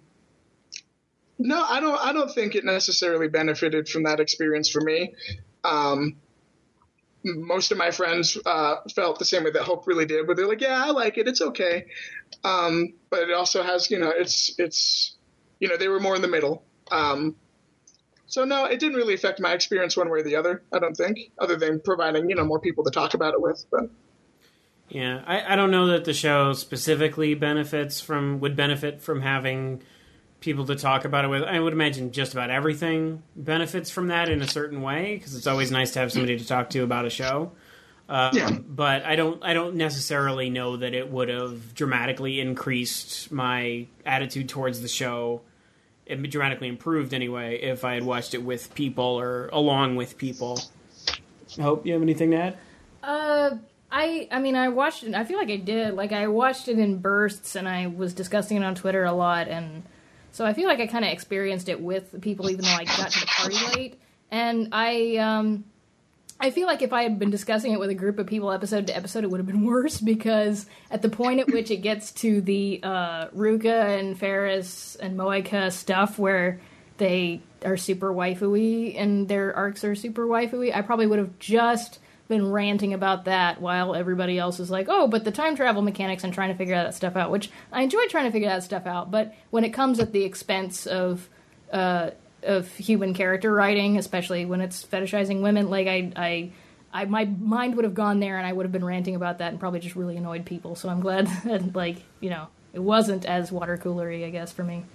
no, I don't, I don't think it necessarily benefited from that experience for me. Um, most of my friends, uh, felt the same way that Hope really did, but they're like, yeah, I like it. It's okay. Um, but it also has, you know, it's, it's, you know, they were more in the middle. Um, So, no, it didn't really affect my experience one way or the other, I don't think, other than providing, you know, more people to talk about it with. But yeah, I, I don't know that the show specifically benefits from, would benefit from having people to talk about it with. I would imagine just about everything benefits from that in a certain way, because it's always nice to have somebody to talk to about a show. Uh, yeah. But I don't, I don't necessarily know that it would have dramatically increased my attitude towards the show. It dramatically improved anyway if I had watched it with people or along with people. Hope, you have anything to add? Uh, I I mean, I watched it. I feel like I did. Like, I watched it in bursts, and I was discussing it on Twitter a lot, and so I feel like I kind of experienced it with people, even though I got to the party late. And I um, I feel like if I had been discussing it with a group of people episode to episode, it would have been worse, because at the point at which it gets to the uh, Ruka and Ferris and Moeka stuff where they are super waifu-y and their arcs are super waifu-y, I probably would have just been ranting about that while everybody else is like, oh, but the time travel mechanics and trying to figure that stuff out, which I enjoy trying to figure that stuff out, but when it comes at the expense of... Uh, of human character writing, especially when it's fetishizing women, like I, I, I, my mind would have gone there, and I would have been ranting about that, and probably just really annoyed people. So I'm glad that, like, you know, it wasn't as water coolery, I guess, for me.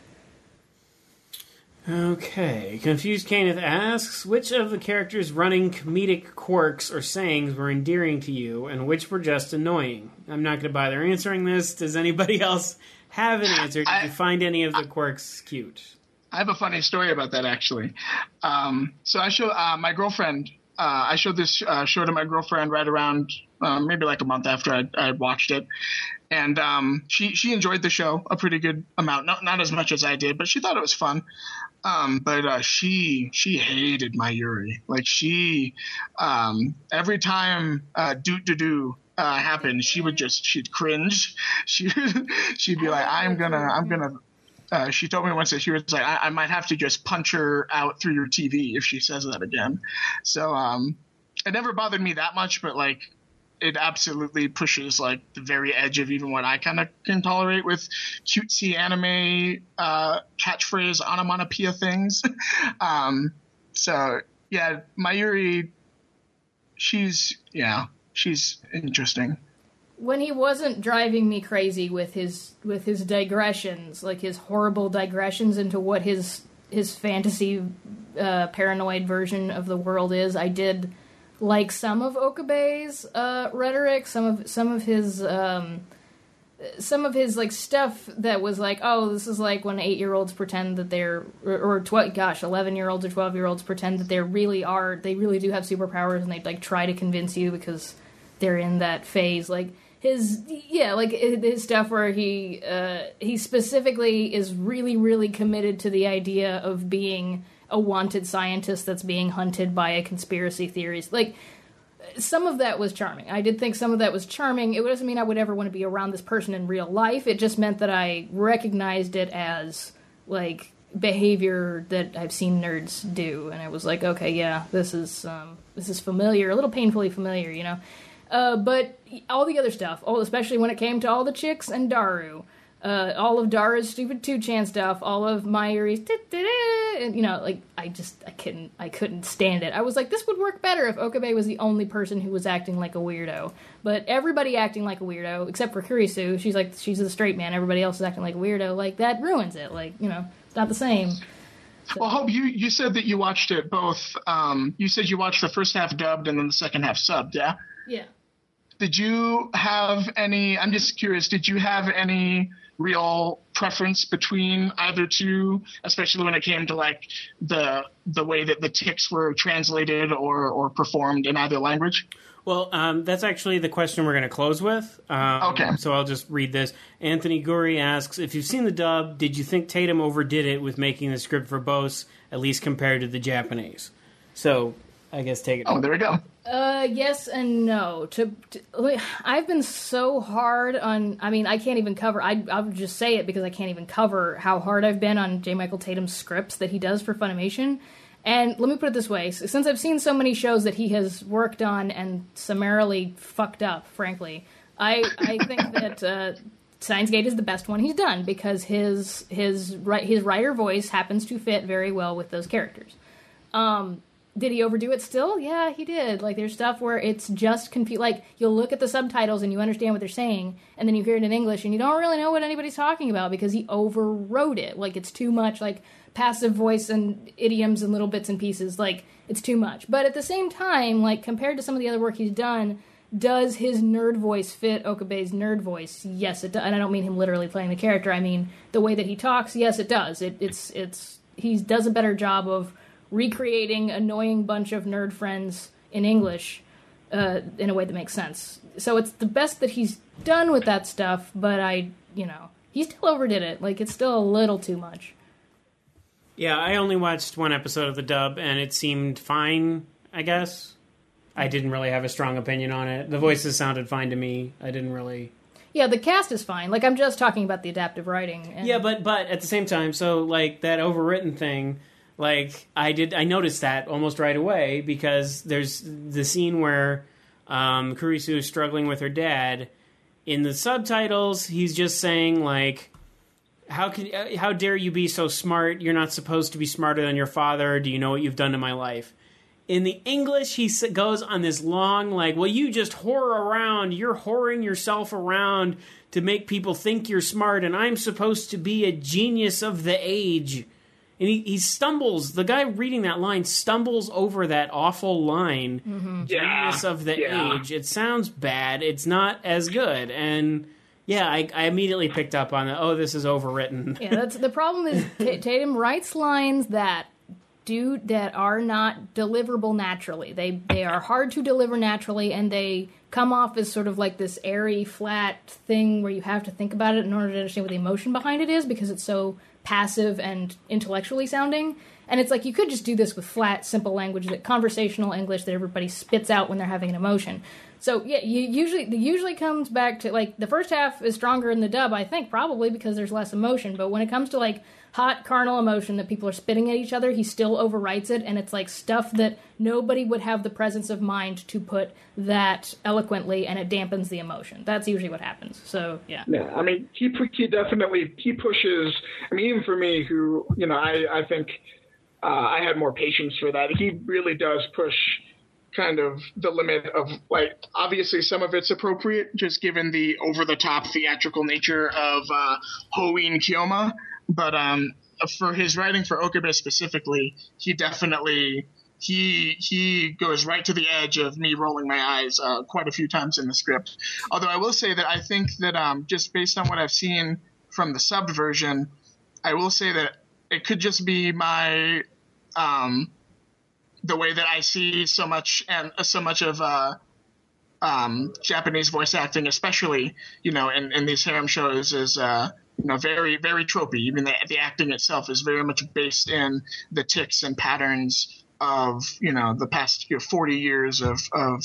Okay, Confused Kenneth asks, which of the characters' running comedic quirks or sayings were endearing to you, and which were just annoying? I'm not going to bother answering this. Does anybody else have an answer? Did I, you find any of the quirks cute? I have a funny story about that, actually. Um, so I show uh, my girlfriend. Uh, I showed this uh, show to my girlfriend right around uh, maybe like a month after I I watched it, and um, she she enjoyed the show a pretty good amount. Not not as much as I did, but she thought it was fun. Um, but uh, she she hated Mayuri. Like she um, every time uh, do do do. Uh, happened, she would just she'd cringe. She she'd be like, I'm gonna I'm gonna. Uh, she told me once that she was like, I, I might have to just punch her out through your T V if she says that again. So um, it never bothered me that much, but like it absolutely pushes like the very edge of even what I kind of can tolerate with cutesy anime uh, catchphrase onomatopoeia things. um, so yeah, Mayuri, she's yeah, she's interesting. When he wasn't driving me crazy with his with his digressions, like his horrible digressions into what his his fantasy uh, paranoid version of the world is, I did like some of Okabe's uh, rhetoric, some of some of his um, some of his like stuff that was like, oh, this is like when eight year olds pretend that they're or, or tw- gosh, eleven year olds or twelve year olds pretend that they really are they really do have superpowers, and they like try to convince you because they're in that phase, like. His, yeah, like, his stuff where he, uh, he specifically is really, really committed to the idea of being a wanted scientist that's being hunted by a conspiracy theories. Like, some of that was charming. I did think some of that was charming. It doesn't mean I would ever want to be around this person in real life. It just meant that I recognized it as, like, behavior that I've seen nerds do, and I was like, okay, yeah, this is um, this is familiar, a little painfully familiar, you know. Uh, but all the other stuff, all, especially when it came to all the chicks and Daru, uh, all of Dara's stupid two-chan stuff, all of Mayuri's, and you know, like I just I couldn't I couldn't stand it. I was like, this would work better if Okabe was the only person who was acting like a weirdo. But everybody acting like a weirdo, except for Kurisu, she's like she's the straight man. Everybody else is acting like a weirdo. Like that ruins it. Like you know, it's not the same. So. Well, Hope, you, you said that you watched it both. Um, you said you watched the first half dubbed and then the second half subbed, yeah? Yeah. Did you have any, I'm just curious, did you have any real preference between either two, especially when it came to like the the way that the tics were translated or, or performed in either language? Well, um, that's actually the question we're going to close with. Um, okay. So I'll just read this. Anthony Guri asks, if you've seen the dub, did you think Tatum overdid it with making the script verbose, at least compared to the Japanese? So I guess take it. Oh, there we go. Uh, yes and no. To, to I've been so hard on. I mean, I can't even cover. I I'll just say it because I can't even cover how hard I've been on J. Michael Tatum's scripts that he does for Funimation. And let me put it this way: since I've seen so many shows that he has worked on and summarily fucked up, frankly, I I think that uh, Steins Gate is the best one he's done because his his his writer voice happens to fit very well with those characters. Um. Did he overdo it still? Yeah, he did. Like, there's stuff where it's just confused. Like, you'll look at the subtitles and you understand what they're saying, and then you hear it in English and you don't really know what anybody's talking about because he overwrote it. Like, it's too much, like, passive voice and idioms and little bits and pieces. Like, it's too much. But at the same time, like, compared to some of the other work he's done, does his nerd voice fit Okabe's nerd voice? Yes, it does. And I don't mean him literally playing the character. I mean, the way that he talks, yes, it does. It, it's, it's, he does a better job of recreating annoying bunch of nerd friends in English uh, in a way that makes sense. So it's the best that he's done with that stuff, but I, you know, he still overdid it. Like, it's still a little too much. Yeah, I only watched one episode of the dub, and it seemed fine, I guess. I didn't really have a strong opinion on it. The voices sounded fine to me. I didn't really... Yeah, the cast is fine. Like, I'm just talking about the adaptive writing. And... Yeah, but but at the same time, so, like, that overwritten thing... Like, I did, I noticed that almost right away because there's the scene where um, Kurisu is struggling with her dad. In the subtitles, he's just saying, like, how can, how dare you be so smart? You're not supposed to be smarter than your father. Do you know what you've done to my life? In the English, he goes on this long, like, well, you just whore around. You're whoring yourself around to make people think you're smart, and I'm supposed to be a genius of the age. And he, he stumbles, the guy reading that line stumbles over that awful line, mm-hmm. genius yeah. of the yeah. age. It sounds bad. It's not as good. And yeah, I, I immediately picked up on it. Oh, this is overwritten. Yeah, that's the problem is T- Tatum writes lines that do that are not deliverable naturally. They they are hard to deliver naturally, and they come off as sort of like this airy, flat thing where you have to think about it in order to understand what the emotion behind it is because it's so passive and intellectually sounding. And it's like you could just do this with flat, simple language, that conversational English that everybody spits out when they're having an emotion. So yeah, you usually it usually comes back to like the first half is stronger in the dub, I think, probably because there's less emotion. But when it comes to like hot carnal emotion that people are spitting at each other, he still overwrites it, and it's like stuff that nobody would have the presence of mind to put that eloquently, and it dampens the emotion. That's usually what happens. So yeah. Yeah, I mean, he he definitely he pushes. I mean, even for me, who you know, I I think uh, I had more patience for that. He really does push kind of the limit of, like, obviously some of it's appropriate just given the over the top theatrical nature of uh, Hoin Kiyoma. But um, for his writing for Okabe specifically, he definitely he he goes right to the edge of me rolling my eyes uh, quite a few times in the script. Although I will say that I think that um, just based on what I've seen from the subbed version, I will say that it could just be my um, the way that I see so much and uh, so much of uh, um, Japanese voice acting, especially you know in, in these harem shows, is uh, you know very very tropey. Even the, the acting itself is very much based in the tics and patterns of you know the past you know, forty years of of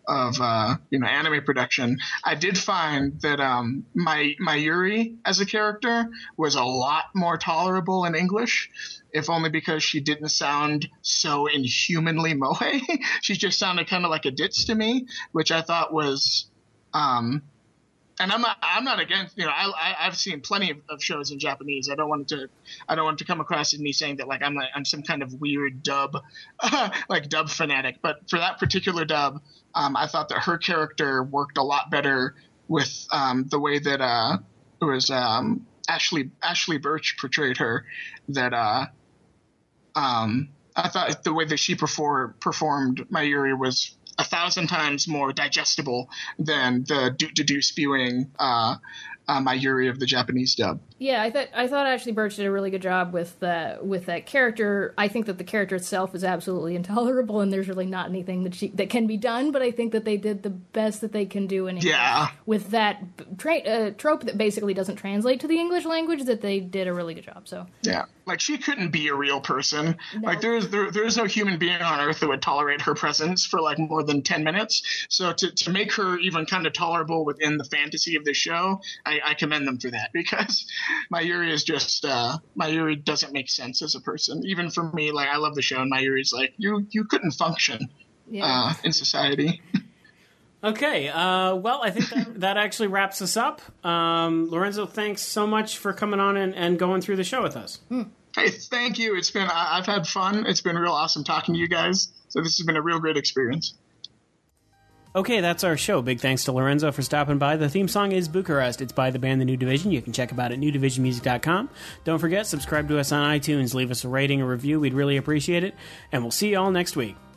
of uh, you know anime production, I did find that um, my Mayuri as a character was a lot more tolerable in English, if only because she didn't sound so inhumanly moe. She just sounded kind of like a ditz to me, which I thought was. Um, And I'm not. I'm not against. You know, I, I I've seen plenty of, of shows in Japanese. I don't want it to. I don't want it to come across as me saying that like I'm like, I'm some kind of weird dub, like dub fanatic. But for that particular dub, um, I thought that her character worked a lot better with um, the way that uh, it was um, Ashley Ashley Birch portrayed her. That uh, um, I thought the way that she perform, performed Mayuri was a thousand times more digestible than the do-to-do spewing uh, uh, Mayuri of the Japanese dub. Yeah, I thought I thought Ashley Birch did a really good job with uh, with that character. I think that the character itself is absolutely intolerable, and there's really not anything that she that can be done. But I think that they did the best that they can do in English yeah. with that tra- uh, trope that basically doesn't translate to the English language. That they did a really good job. So yeah, like she couldn't be a real person. No. Like there's there, there's no human being on earth that would tolerate her presence for like more than ten minutes. So to to make her even kind of tolerable within the fantasy of the show, I, I commend them for that, because Mayuri is just uh, Mayuri doesn't make sense as a person. Even for me, like I love the show, and Mayuri's like you you couldn't function yeah. uh, in society. Okay, uh, well, I think that, that actually wraps us up. Um, Lorenzo, thanks so much for coming on and, and going through the show with us. Hmm. Hey, thank you. It's been I, I've had fun. It's been real awesome talking to you guys. So this has been a real great experience. Okay, that's our show. Big thanks to Lorenzo for stopping by. The theme song is Bucharest. It's by the band The New Division. You can check them out at new division music dot com. Don't forget, subscribe to us on iTunes. Leave us a rating or review. We'd really appreciate it. And we'll see you all next week.